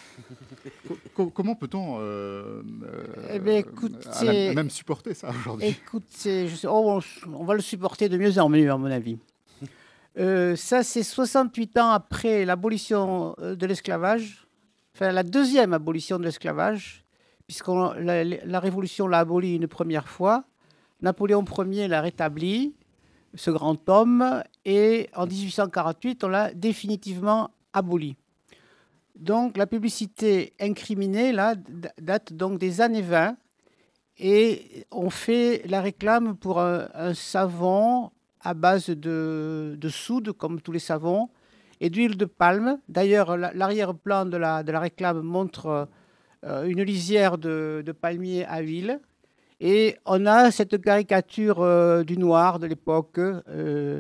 Comment peut-on euh,
eh bien, écoute,
la, même supporter ça aujourd'hui?
Écoute, je, oh, on, on va le supporter de mieux en mieux, à mon avis. Euh, ça, c'est soixante-huit ans après l'abolition de l'esclavage, enfin la deuxième abolition de l'esclavage, puisque la, la Révolution l'a aboli une première fois. Napoléon Ier l'a rétabli, ce grand homme, et en dix-huit cent quarante-huit, on l'a définitivement aboli. Donc, la publicité incriminée, là, date donc des années vingt, et on fait la réclame pour un, un savon à base de, de soude, comme tous les savons, et d'huile de palme. D'ailleurs, l'arrière-plan de la, de la réclame montre euh, une lisière de, de palmiers à huile. Et on a cette caricature euh, du noir de l'époque, euh,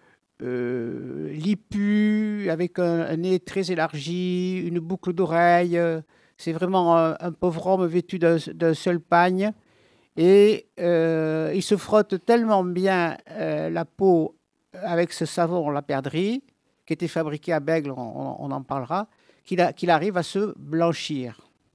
Euh, lipu, avec un, un nez très élargi, une boucle d'oreille. C'est vraiment un, un pauvre homme vêtu d'un seul pagne. Et euh, il se frotte tellement bien euh, la peau avec ce savon La Perdrix, qui était fabriqué à Bègle, on, on en parlera, qu'il qu'il arrive à se blanchir.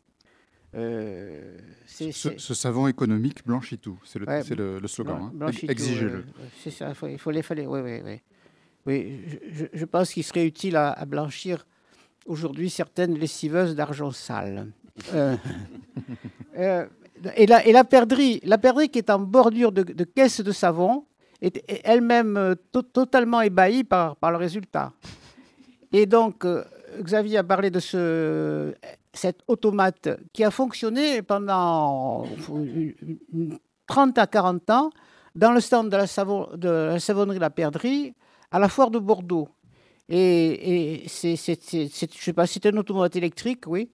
Euh, ce, ce savon économique blanchit tout, c'est le, ouais, le, le slogan. Hein. Exigez-le.
Euh, c'est ça, il faut, il faut les faire. Oui, oui, oui. Oui, je, je pense qu'il serait utile à, à blanchir aujourd'hui certaines lessiveuses d'argent sale. Euh, euh, et, la, et la perdrix, la perdrix qui est en bordure de, de caisse de savon, est, est elle-même to, totalement ébahie par, par le résultat. Et donc, euh, Xavier a parlé de ce, cet automate qui a fonctionné pendant une, une, trente à quarante ans dans le stand de la, savon, de la savonnerie La Perdrix, à la foire de Bordeaux. Et, et c'est, c'est, c'est, c'est, je sais pas, c'est un automate électrique, oui.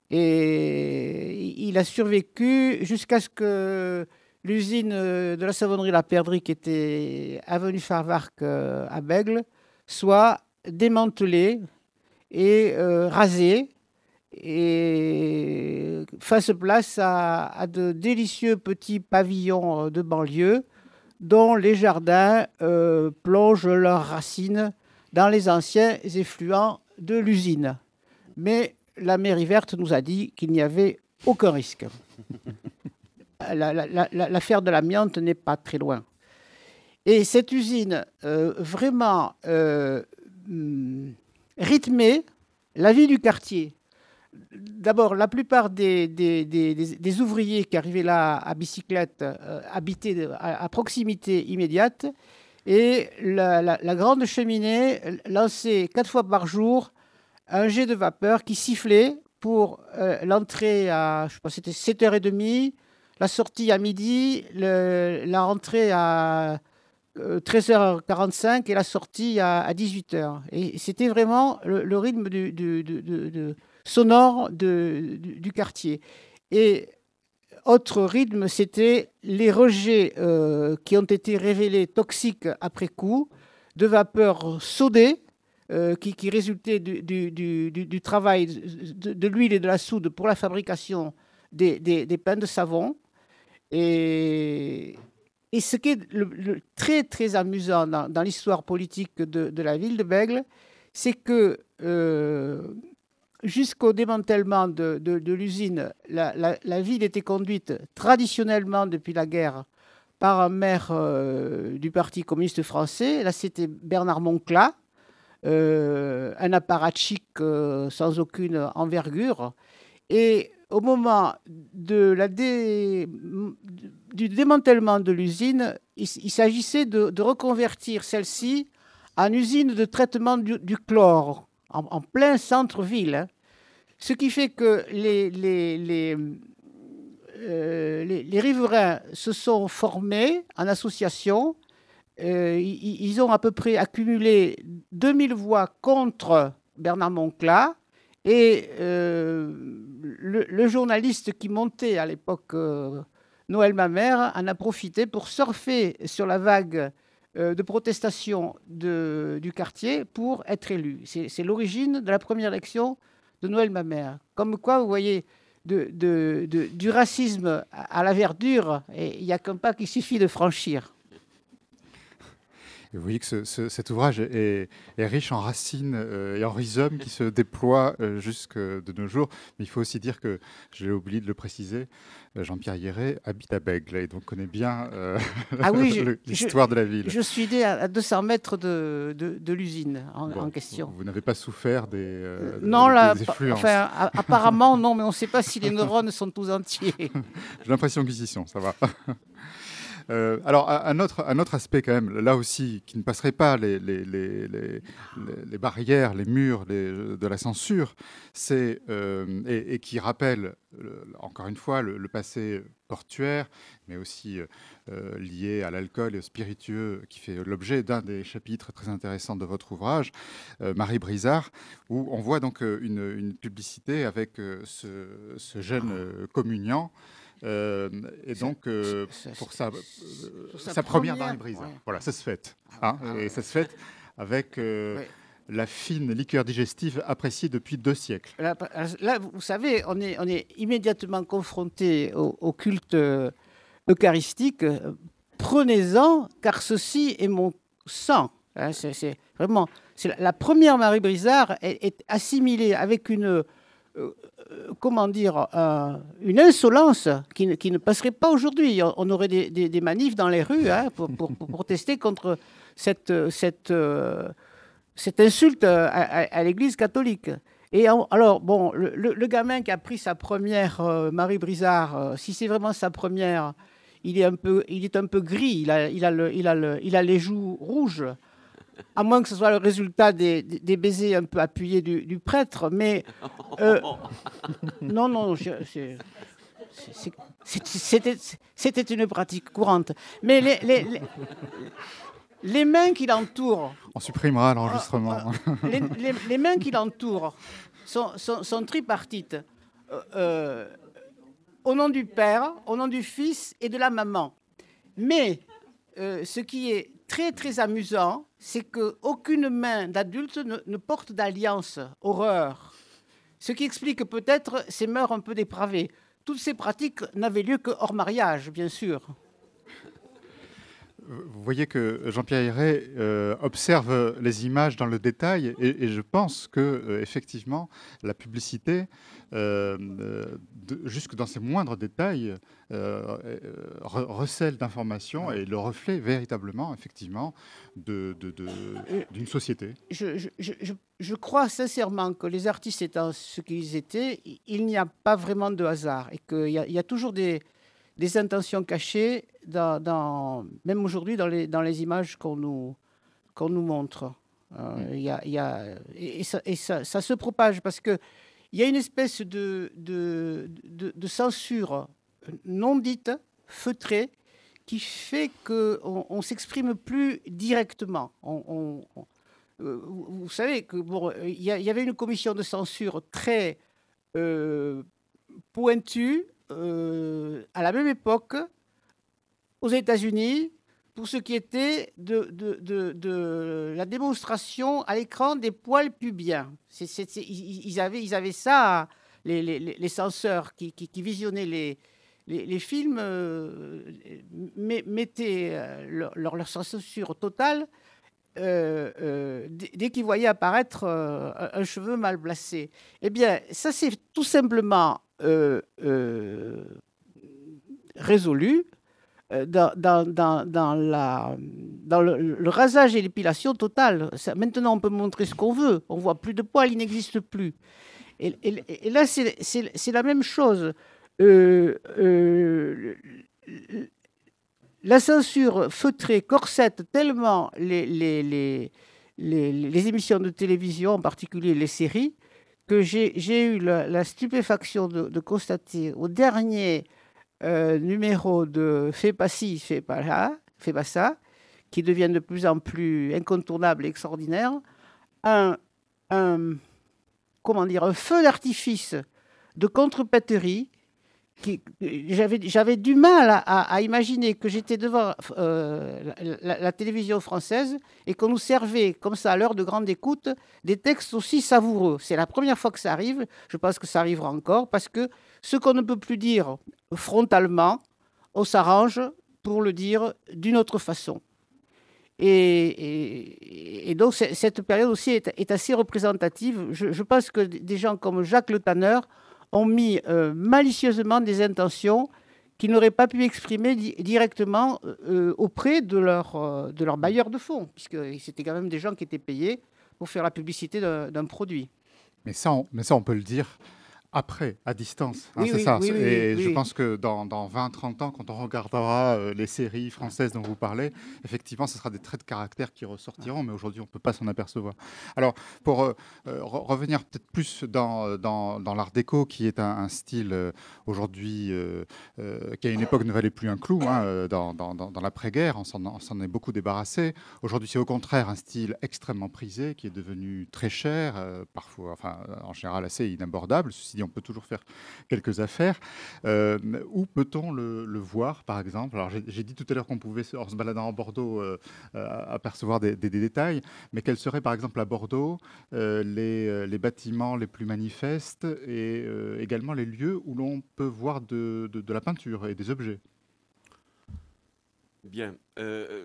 Et il a survécu jusqu'à ce que l'usine de la savonnerie La Perdrix, qui était avenue Farvarque à Bègle, soit démantelée et euh, rasée, et fasse place à, à de délicieux petits pavillons de banlieue dont les jardins euh, plongent leurs racines dans les anciens effluents de l'usine. Mais la mairie verte nous a dit qu'il n'y avait aucun risque. la, la, la, l'affaire de l'amiante n'est pas très loin. Et cette usine euh, vraiment euh, rythmait la vie du quartier. D'abord, la plupart des, des, des, des ouvriers qui arrivaient là à bicyclette euh, habitaient à, à proximité immédiate, et la, la, la grande cheminée lançait quatre fois par jour un jet de vapeur qui sifflait pour euh, l'entrée à, je pense, c'était sept heures trente, la sortie à midi, le, la rentrée à euh, treize heures quarante-cinq et la sortie à, à dix-huit heures. Et c'était vraiment le, le rythme du, du, du, du, du sonore de, du, du quartier. Et autre rythme, c'était les rejets euh, qui ont été révélés toxiques après coup, de vapeur sodée, euh, qui, qui résultaient du, du, du, du travail de, de l'huile et de la soude pour la fabrication des, des, des pains de savon. Et, et ce qui est le, le, très, très amusant dans, dans l'histoire politique de, de la ville de Bègle, c'est que euh, jusqu'au démantèlement de, de, de l'usine, la, la, la ville était conduite traditionnellement depuis la guerre par un maire euh, du Parti communiste français. Là, c'était Bernard Moncla, euh, un apparatchik euh, sans aucune envergure. Et au moment de la dé... du démantèlement de l'usine, il, il s'agissait de, de reconvertir celle-ci en usine de traitement du, du chlore, en, en plein centre-ville. Hein. Ce qui fait que les, les, les, euh, les, les riverains se sont formés en association. Euh, ils, ils ont à peu près accumulé deux mille voix contre Bernard Moncla. Et euh, le, le journaliste qui montait à l'époque euh, Noël Mamère en a profité pour surfer sur la vague euh, de protestation de, du quartier pour être élu. C'est, c'est l'origine de la première élection de Noël Mamère. Comme quoi, vous voyez, de, de, de, du racisme à la verdure, il n'y a qu'un pas qu'il suffit de franchir.
Et vous voyez que ce, ce, cet ouvrage est, est riche en racines euh, et en rhizomes qui se déploient euh, jusque de nos jours. Mais il faut aussi dire que, j'ai oublié de le préciser, euh, Jean-Pierre Hierret habite à Bègle et donc connaît bien euh,
ah oui, je,
l'histoire
je,
de la ville.
Je suis né à deux cents mètres de, de, de l'usine en,
bon,
en question.
Vous, vous n'avez pas souffert des, euh,
non,
des,
là,
des influences.
Enfin, apparemment, non, mais on ne sait pas si les neurones sont tous entiers.
J'ai l'impression qu'ils y sont, ça va. Euh, alors, un autre, un autre aspect quand même, là aussi, qui ne passerait pas les, les, les, les, les barrières, les murs les, de la censure, c'est, euh, et, et qui rappelle, euh, encore une fois, le, le passé portuaire, mais aussi euh, lié à l'alcool et au spiritueux, qui fait l'objet d'un des chapitres très intéressants de votre ouvrage, euh, Marie Brizard, où on voit donc une, une publicité avec euh, ce, ce jeune euh, communiant. Euh, et donc, euh, pour sa, euh, sa, sa première Marie Brizard. Ouais. Voilà, ça se fête. Hein, ah, et ça se fête avec euh, ouais. la fine liqueur digestive appréciée depuis deux siècles.
Là, là vous savez, on est, on est immédiatement confronté au, au culte eucharistique. Prenez-en, car ceci est mon sang. Hein, c'est, c'est vraiment, c'est la, la première Marie Brizard est, est assimilée avec une... Euh, comment dire, euh, une insolence qui ne, qui ne passerait pas aujourd'hui. On aurait des, des, des manifs dans les rues hein, pour, pour, pour protester contre cette, cette, euh, cette insulte à, à, à l'Église catholique. Et en, alors, bon, le, le, le gamin qui a pris sa première euh, Marie Brizard, euh, si c'est vraiment sa première, il est un peu, il est un peu gris, il a, il a, le, il a, le, il a les joues rouges. À moins que ce soit le résultat des, des baisers un peu appuyés du, du prêtre, mais... Euh, non, non, je, c'est, c'est, c'est, c'était, c'était une pratique courante. Mais les, les, les, les mains qui l'entourent...
On supprimera l'enregistrement.
Euh, euh, les, les, les mains qui l'entourent sont, sont, sont tripartites. Euh, euh, au nom du Père, au nom du Fils et de la maman. Mais euh, ce qui est très, très amusant, c'est qu'aucune main d'adulte ne, ne porte d'alliance, horreur. Ce qui explique peut-être ces mœurs un peu dépravées. Toutes ces pratiques n'avaient lieu que hors mariage, bien sûr.
Vous voyez que Jean-Pierre Hierret euh, observe les images dans le détail et, et je pense que euh, effectivement la publicité, euh, de, jusque dans ses moindres détails, euh, re, recèle d'informations et le reflet véritablement, effectivement, de, de, de, d'une société.
Je, je, je, je crois sincèrement que les artistes étant ce qu'ils étaient, il n'y a pas vraiment de hasard et qu'il y a, il y a toujours des des intentions cachées, dans, dans, même aujourd'hui, dans les, dans les images qu'on nous, qu'on nous montre. Euh, y a, y a, et ça, et ça, ça se propage parce qu'il y a une espèce de, de, de, de censure non dite, feutrée, qui fait qu'on ne s'exprime plus directement. On, on, on, euh, vous savez que bon, il y, y avait une commission de censure très euh, pointue, Euh, à la même époque, aux États-Unis, pour ce qui était de, de, de, de la démonstration à l'écran des poils pubiens. C'est, c'est, c'est, ils, avaient, ils avaient ça, les, les, les censeurs qui, qui, qui visionnaient les, les, les films, euh, mettaient leur, leur, leur censure totale euh, euh, dès qu'ils voyaient apparaître euh, un cheveu mal placé. Eh bien, ça, c'est tout simplement... Euh, euh, résolu euh, dans, dans, dans, dans, la, dans le, le rasage et l'épilation totale. Ça, maintenant, on peut montrer ce qu'on veut. On voit plus de poils, il n'existe plus. Et, et, et là, c'est, c'est, c'est la même chose. Euh, euh, la censure feutrée corsette tellement les, les, les, les, les émissions de télévision, en particulier les séries, que j'ai, j'ai eu la, la stupéfaction de, de constater au dernier euh, numéro de Fais pas ci, fais pas là, fais pas ça, qui devient de plus en plus incontournable et extraordinaire, un, un, comment dire, un feu d'artifice de contrepèterie qui, j'avais, j'avais du mal à, à, à imaginer que j'étais devant euh, la, la, la télévision française et qu'on nous servait comme ça à l'heure de grande écoute des textes aussi savoureux. C'est la première fois que ça arrive, je pense que ça arrivera encore, parce que ce qu'on ne peut plus dire frontalement, on s'arrange pour le dire d'une autre façon. Et, et, et donc cette période aussi est, est assez représentative. Je, je pense que des gens comme Jacques Le Tanner ont mis euh, malicieusement des intentions qu'ils n'auraient pas pu exprimer di- directement euh, auprès de leur, euh, de leur bailleur de fonds, puisque c'était quand même des gens qui étaient payés pour faire la publicité d'un, d'un produit.
Mais ça, on, mais ça, on peut le dire après, à distance. Hein,
Oui,
c'est
oui,
ça.
oui, oui,
Et
oui,
je
oui.
pense que dans, dans vingt trente ans, quand on regardera euh, les séries françaises dont vous parlez, effectivement, ce sera des traits de caractère qui ressortiront, mais aujourd'hui, on ne peut pas s'en apercevoir. Alors, pour euh, euh, re- revenir peut-être plus dans, dans, dans l'art déco, qui est un, un style euh, aujourd'hui, euh, euh, qui à une époque ne valait plus un clou, hein, euh, dans, dans, dans, dans l'après-guerre, on s'en, on s'en est beaucoup débarrassé. Aujourd'hui, c'est au contraire un style extrêmement prisé, qui est devenu très cher, euh, parfois, enfin, en général assez inabordable. Ceci dit, on peut toujours faire quelques affaires. Euh, où peut-on le, le voir, par exemple? Alors, j'ai, j'ai dit tout à l'heure qu'on pouvait, en se baladant en Bordeaux, euh, euh, apercevoir des, des- des détails, mais quels seraient, par exemple, à Bordeaux, euh, les, euh, les bâtiments les plus manifestes et euh, également les lieux où l'on peut voir de, de- de la peinture et des objets?
Bien. Euh,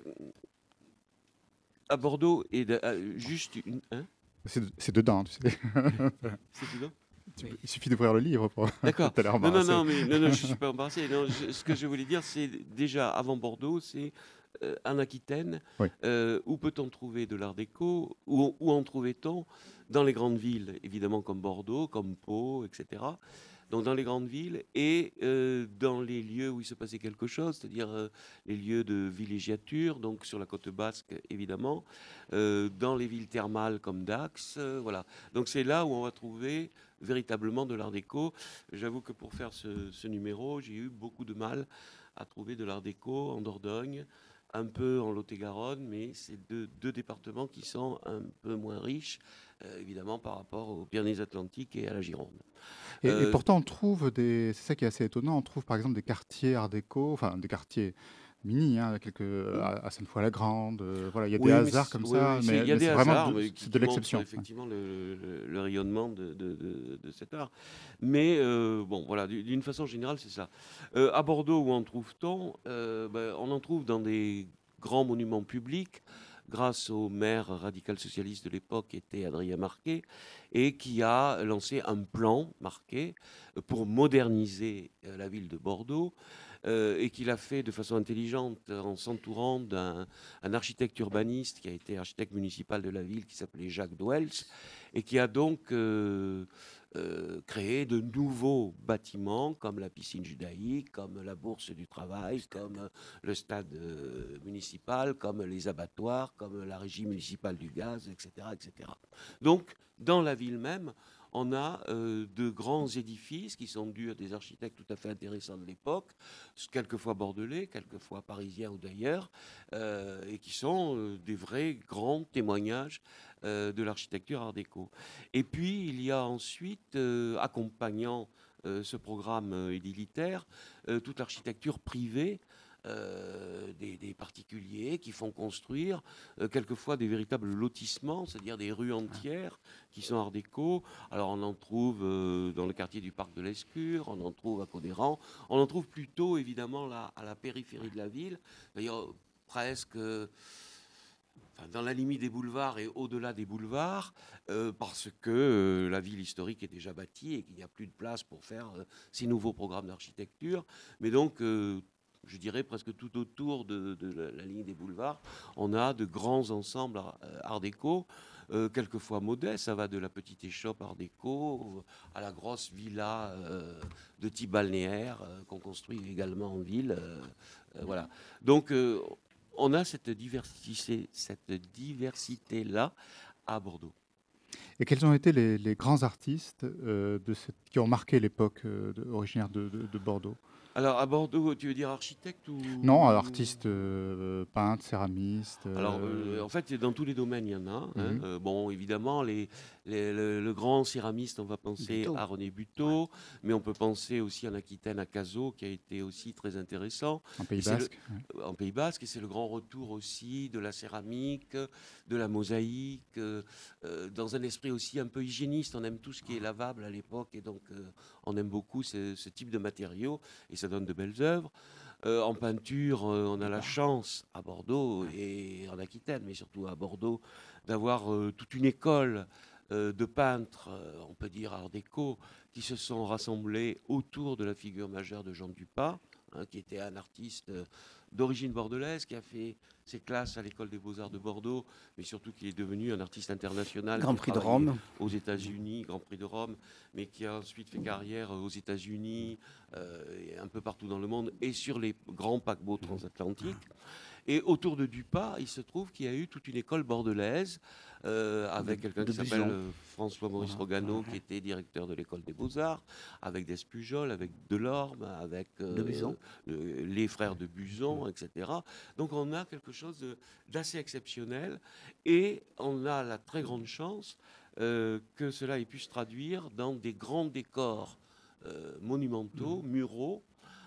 à Bordeaux, et de- euh, juste une. Hein
C'est, c'est dedans, tu sais.
C'est dedans.
Tu
Oui.
peux- il suffit d'ouvrir le livre pour
D'accord.
t'as l'air
Non, non,
embarrassé.
non, mais non, non, je suis pas embarrassé. Non, je- ce que je voulais dire, c'est déjà avant Bordeaux, c'est euh, en Aquitaine.
Oui.
Euh, où peut-on trouver de l'art déco? Où, où en trouvait-on? Dans les grandes villes, évidemment, comme Bordeaux, comme Pau, et cetera. Donc dans les grandes villes et euh, dans les lieux où il se passait quelque chose, c'est-à-dire euh, les lieux de villégiature, donc sur la côte basque, évidemment, euh, dans les villes thermales comme Dax, euh, voilà. Donc c'est là où on va trouver véritablement de l'art déco. J'avoue que pour faire ce, ce numéro, j'ai eu beaucoup de mal à trouver de l'art déco en Dordogne, un peu en Lot-et-Garonne, mais c'est deux, deux départements qui sont un peu moins riches, euh, évidemment, par rapport aux Pyrénées-Atlantiques et à la Gironde.
Et, et
Euh,
pourtant, on trouve des. C'est ça qui est assez étonnant. On trouve par exemple des quartiers art déco, enfin des quartiers mini, hein, quelques à, à Sainte-Foy-la-Grande. euh, voilà, il y a des
Oui, mais
hasards
c'est-
comme
oui,
ça,
oui, c'est-
mais,
il y a
mais
des
c'est vraiment
hasards
de,
mais qui,
c'est de
qui montrent
l'exception. Ouais.
effectivement le, le- le rayonnement de, de- de- de cet art. Mais euh, bon, voilà, du- d'une façon générale, c'est ça. Euh, à Bordeaux, où en trouve-t-on? Euh, ben, on en trouve dans des grands monuments publics, grâce au maire radical socialiste de l'époque, qui était Adrien Marquet, et qui a lancé un plan Marquet euh, pour moderniser euh, la ville de Bordeaux. Euh, et qu'il a fait de façon intelligente en s'entourant d'un un architecte urbaniste qui a été architecte municipal de la ville, qui s'appelait Jacques Doels, et qui a donc euh, euh, créé de nouveaux bâtiments comme la piscine judaïque, comme la bourse du travail, comme euh, le stade euh, municipal, comme les abattoirs, comme la régie municipale du gaz, et cetera, et cetera. Donc, dans la ville même, on a euh, de grands édifices qui sont dus à des architectes tout à fait intéressants de l'époque, quelquefois bordelais, quelquefois parisiens ou d'ailleurs, euh, et qui sont euh, des vrais grands témoignages euh, de l'architecture art déco. Et puis, il y a ensuite, euh, accompagnant euh, ce programme euh, édilitaire, euh, toute l'architecture privée, euh, des, des particuliers qui font construire euh, quelquefois des véritables lotissements, c'est-à-dire des rues entières qui sont art déco. Alors on en trouve euh, dans le quartier du parc de l'Escure, on en trouve à Codéran, on en trouve plutôt évidemment là, à la périphérie de la ville, d'ailleurs presque euh, enfin, dans la limite des boulevards et au-delà des boulevards, euh, parce que euh, la ville historique est déjà bâtie et qu'il n'y a plus de place pour faire euh, ces nouveaux programmes d'architecture. Mais donc, euh, je dirais presque tout autour de, de la, la ligne des boulevards, on a de grands ensembles art, euh, art déco, euh, quelquefois modestes. Ça va de la petite échoppe art déco à la grosse villa euh, de type balnéaire euh, qu'on construit également en ville. euh, euh, voilà. Donc, euh, on a cette diversité, cette diversité-là à Bordeaux.
Et quels ont été les, les grands artistes euh, de cette, qui ont marqué l'époque euh, de- originaire de, de- de Bordeaux?
Alors, à Bordeaux, tu veux dire architecte ou...
Non, artiste, euh, peintre, céramiste. euh,
Alors, euh, en fait, dans tous les domaines, il y en a. hein.
Mhm.
Euh, bon, évidemment, les, les- le, le grand céramiste, on va penser
Buteau.
à René Buteau, mais on peut penser aussi en Aquitaine à Cazaux, qui a été aussi très intéressant.
En Pays
Et c'est le-
Basque. ouais.
en Pays Basque, et c'est le grand retour aussi de la céramique, de la mosaïque, euh, euh, dans un esprit aussi un peu hygiéniste. On aime tout ce qui est lavable à l'époque, et donc euh, on aime beaucoup ce, ce type de matériaux, et ça donne de belles œuvres. Euh, en peinture, euh, on a la chance à Bordeaux et en Aquitaine, mais surtout à Bordeaux, d'avoir euh, toute une école euh, de peintres, euh, on peut dire art déco, qui se sont rassemblés autour de la figure majeure de Jean Dupas, hein, qui était un artiste euh, d'origine bordelaise, qui a fait ses classes à l'école des beaux-arts de Bordeaux, mais surtout qui est devenu un artiste international.
Grand
qui a
Prix de
travaillé
Rome.
aux États-Unis, Grand Prix de Rome, mais qui a ensuite fait carrière aux États-Unis, euh, et un peu partout dans le monde, et sur les grands paquebots transatlantiques. Et autour de Dupas, il se trouve qu'il y a eu toute une école bordelaise, euh, avec
De-
quelqu'un
de
qui s'appelle
Buson.
euh, François-Maurice
Voilà.
Rogano, qui était directeur de l'école des Beaux-Arts, avec Despujol, avec Delorme, avec euh,
De Buson.
euh, les frères de Buson, et cetera. Donc on a quelque chose de- d'assez exceptionnel, et on a la très grande chance euh, que cela ait pu se traduire dans des grands décors euh, monumentaux, muraux,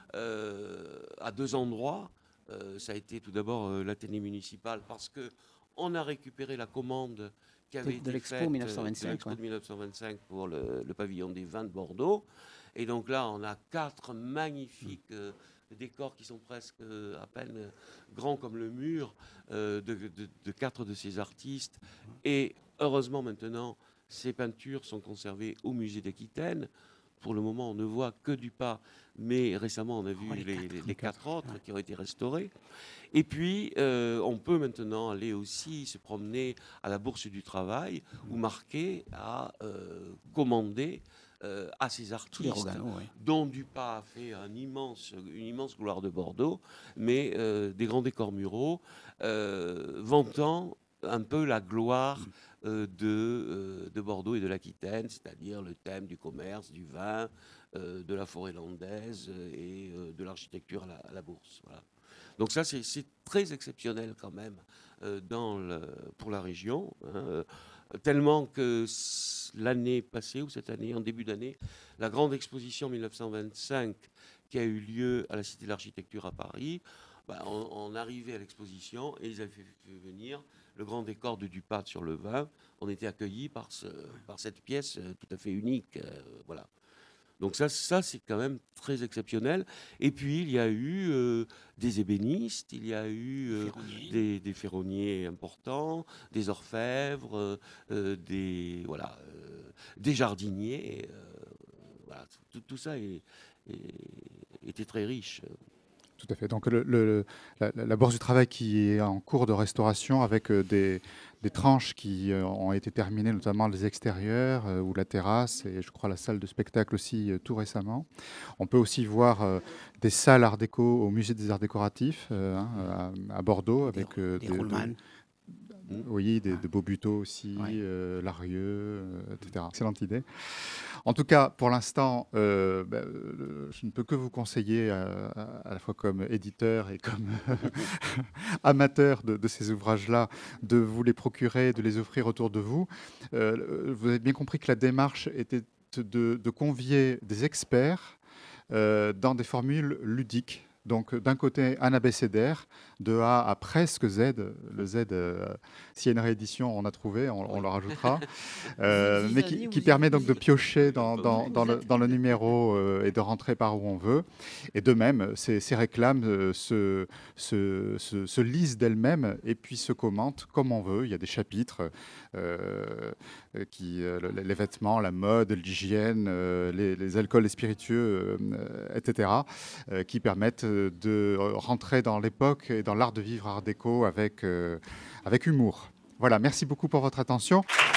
euh, à deux endroits. Euh, ça a été tout d'abord euh, l'Athénée municipal, parce que on a récupéré la commande qui avait
De- de
été
l'Expo
faite, euh,
mille neuf cent vingt-cinq,
de l'Expo
ouais.
de mille neuf cent vingt-cinq pour le, le pavillon des vins de Bordeaux. Et donc là, on a quatre magnifiques euh, décors qui sont presque euh, à peine euh, grands comme le mur, euh, de, de- de quatre de ces artistes. Et heureusement maintenant, ces peintures sont conservées au musée d'Aquitaine. Pour le moment, on ne voit que Dupas, mais récemment, on a vu
Oh, les
les,
quatre.
les- les
Les
quatre
quatre,
autres
ouais.
qui ont été restaurés. Et puis, euh, on peut maintenant aller aussi se promener à la Bourse du Travail, où Marquet a euh, commandé euh, à ses
Tous les
artistes,
Rogano, oui.
dont Dupas a fait un immense, une immense gloire de Bordeaux, mais euh, des grands décors muraux, euh, vantant un peu la gloire euh, de, euh, de Bordeaux et de l'Aquitaine, c'est-à-dire le thème du commerce, du vin, euh, de la forêt landaise euh, et euh, de l'architecture à la, à la Bourse. Voilà. Donc ça, c'est c'est très exceptionnel quand même euh, dans le- pour la région, hein, euh, tellement que s- l'année passée, ou cette année, en début d'année, la grande exposition mille neuf cent vingt-cinq qui a eu lieu à la Cité de l'Architecture à Paris, bah, on, on arrivait à l'exposition et ils avaient fait, fait venir le grand décor de Dupas sur le vin. On était accueillis par, ce, par cette pièce euh, tout à fait unique. euh, voilà. Donc ça, ça c'est quand même très exceptionnel. Et puis, il y a eu euh, des ébénistes, il y a eu euh,
Ferronnier.
des, des ferronniers importants, des orfèvres, euh, euh, des, voilà, euh, des jardiniers. euh, voilà, tout, tout ça est- est- était très riche.
Tout à fait. Donc le- le- la, la Bourse du Travail qui est en cours de restauration avec euh, des, des tranches qui euh, ont été terminées, notamment les extérieurs euh, ou la terrasse et je crois la salle de spectacle aussi euh, tout récemment. On peut aussi voir euh, des salles art déco au musée des arts décoratifs euh, hein, à, à Bordeaux
Des,
avec euh,
des
de- de-
Ruhlmann.
oui, des, de beaux buteaux aussi,
Ouais.
euh, Larieux, euh, et cetera. Excellente idée. En tout cas, pour l'instant, euh, ben, euh, je ne peux que vous conseiller, euh, à la fois comme éditeur et comme amateur de, de ces ouvrages-là, de vous les procurer, de les offrir autour de vous. Euh, vous avez bien compris que la démarche était de, de convier des experts euh, dans des formules ludiques. Donc, d'un côté, un abécédaire, de A à presque Z. Le Z, euh, s'il y a une réédition, on a trouvé, on, on le rajoutera. Euh, mais qui, qui permet donc de piocher dans, dans, dans, le, dans le numéro euh, et de rentrer par où on veut. Et de même, ces, ces réclames euh, se, se, se, se lisent d'elles-mêmes et puis se commentent comme on veut. Il y a des chapitres, euh, qui, euh, les vêtements, la mode, l'hygiène, euh, les, les alcools, les spiritueux, euh, et cetera, euh, qui permettent de rentrer dans l'époque et dans l'art de vivre art déco avec, euh, avec humour. Voilà, merci beaucoup pour votre attention.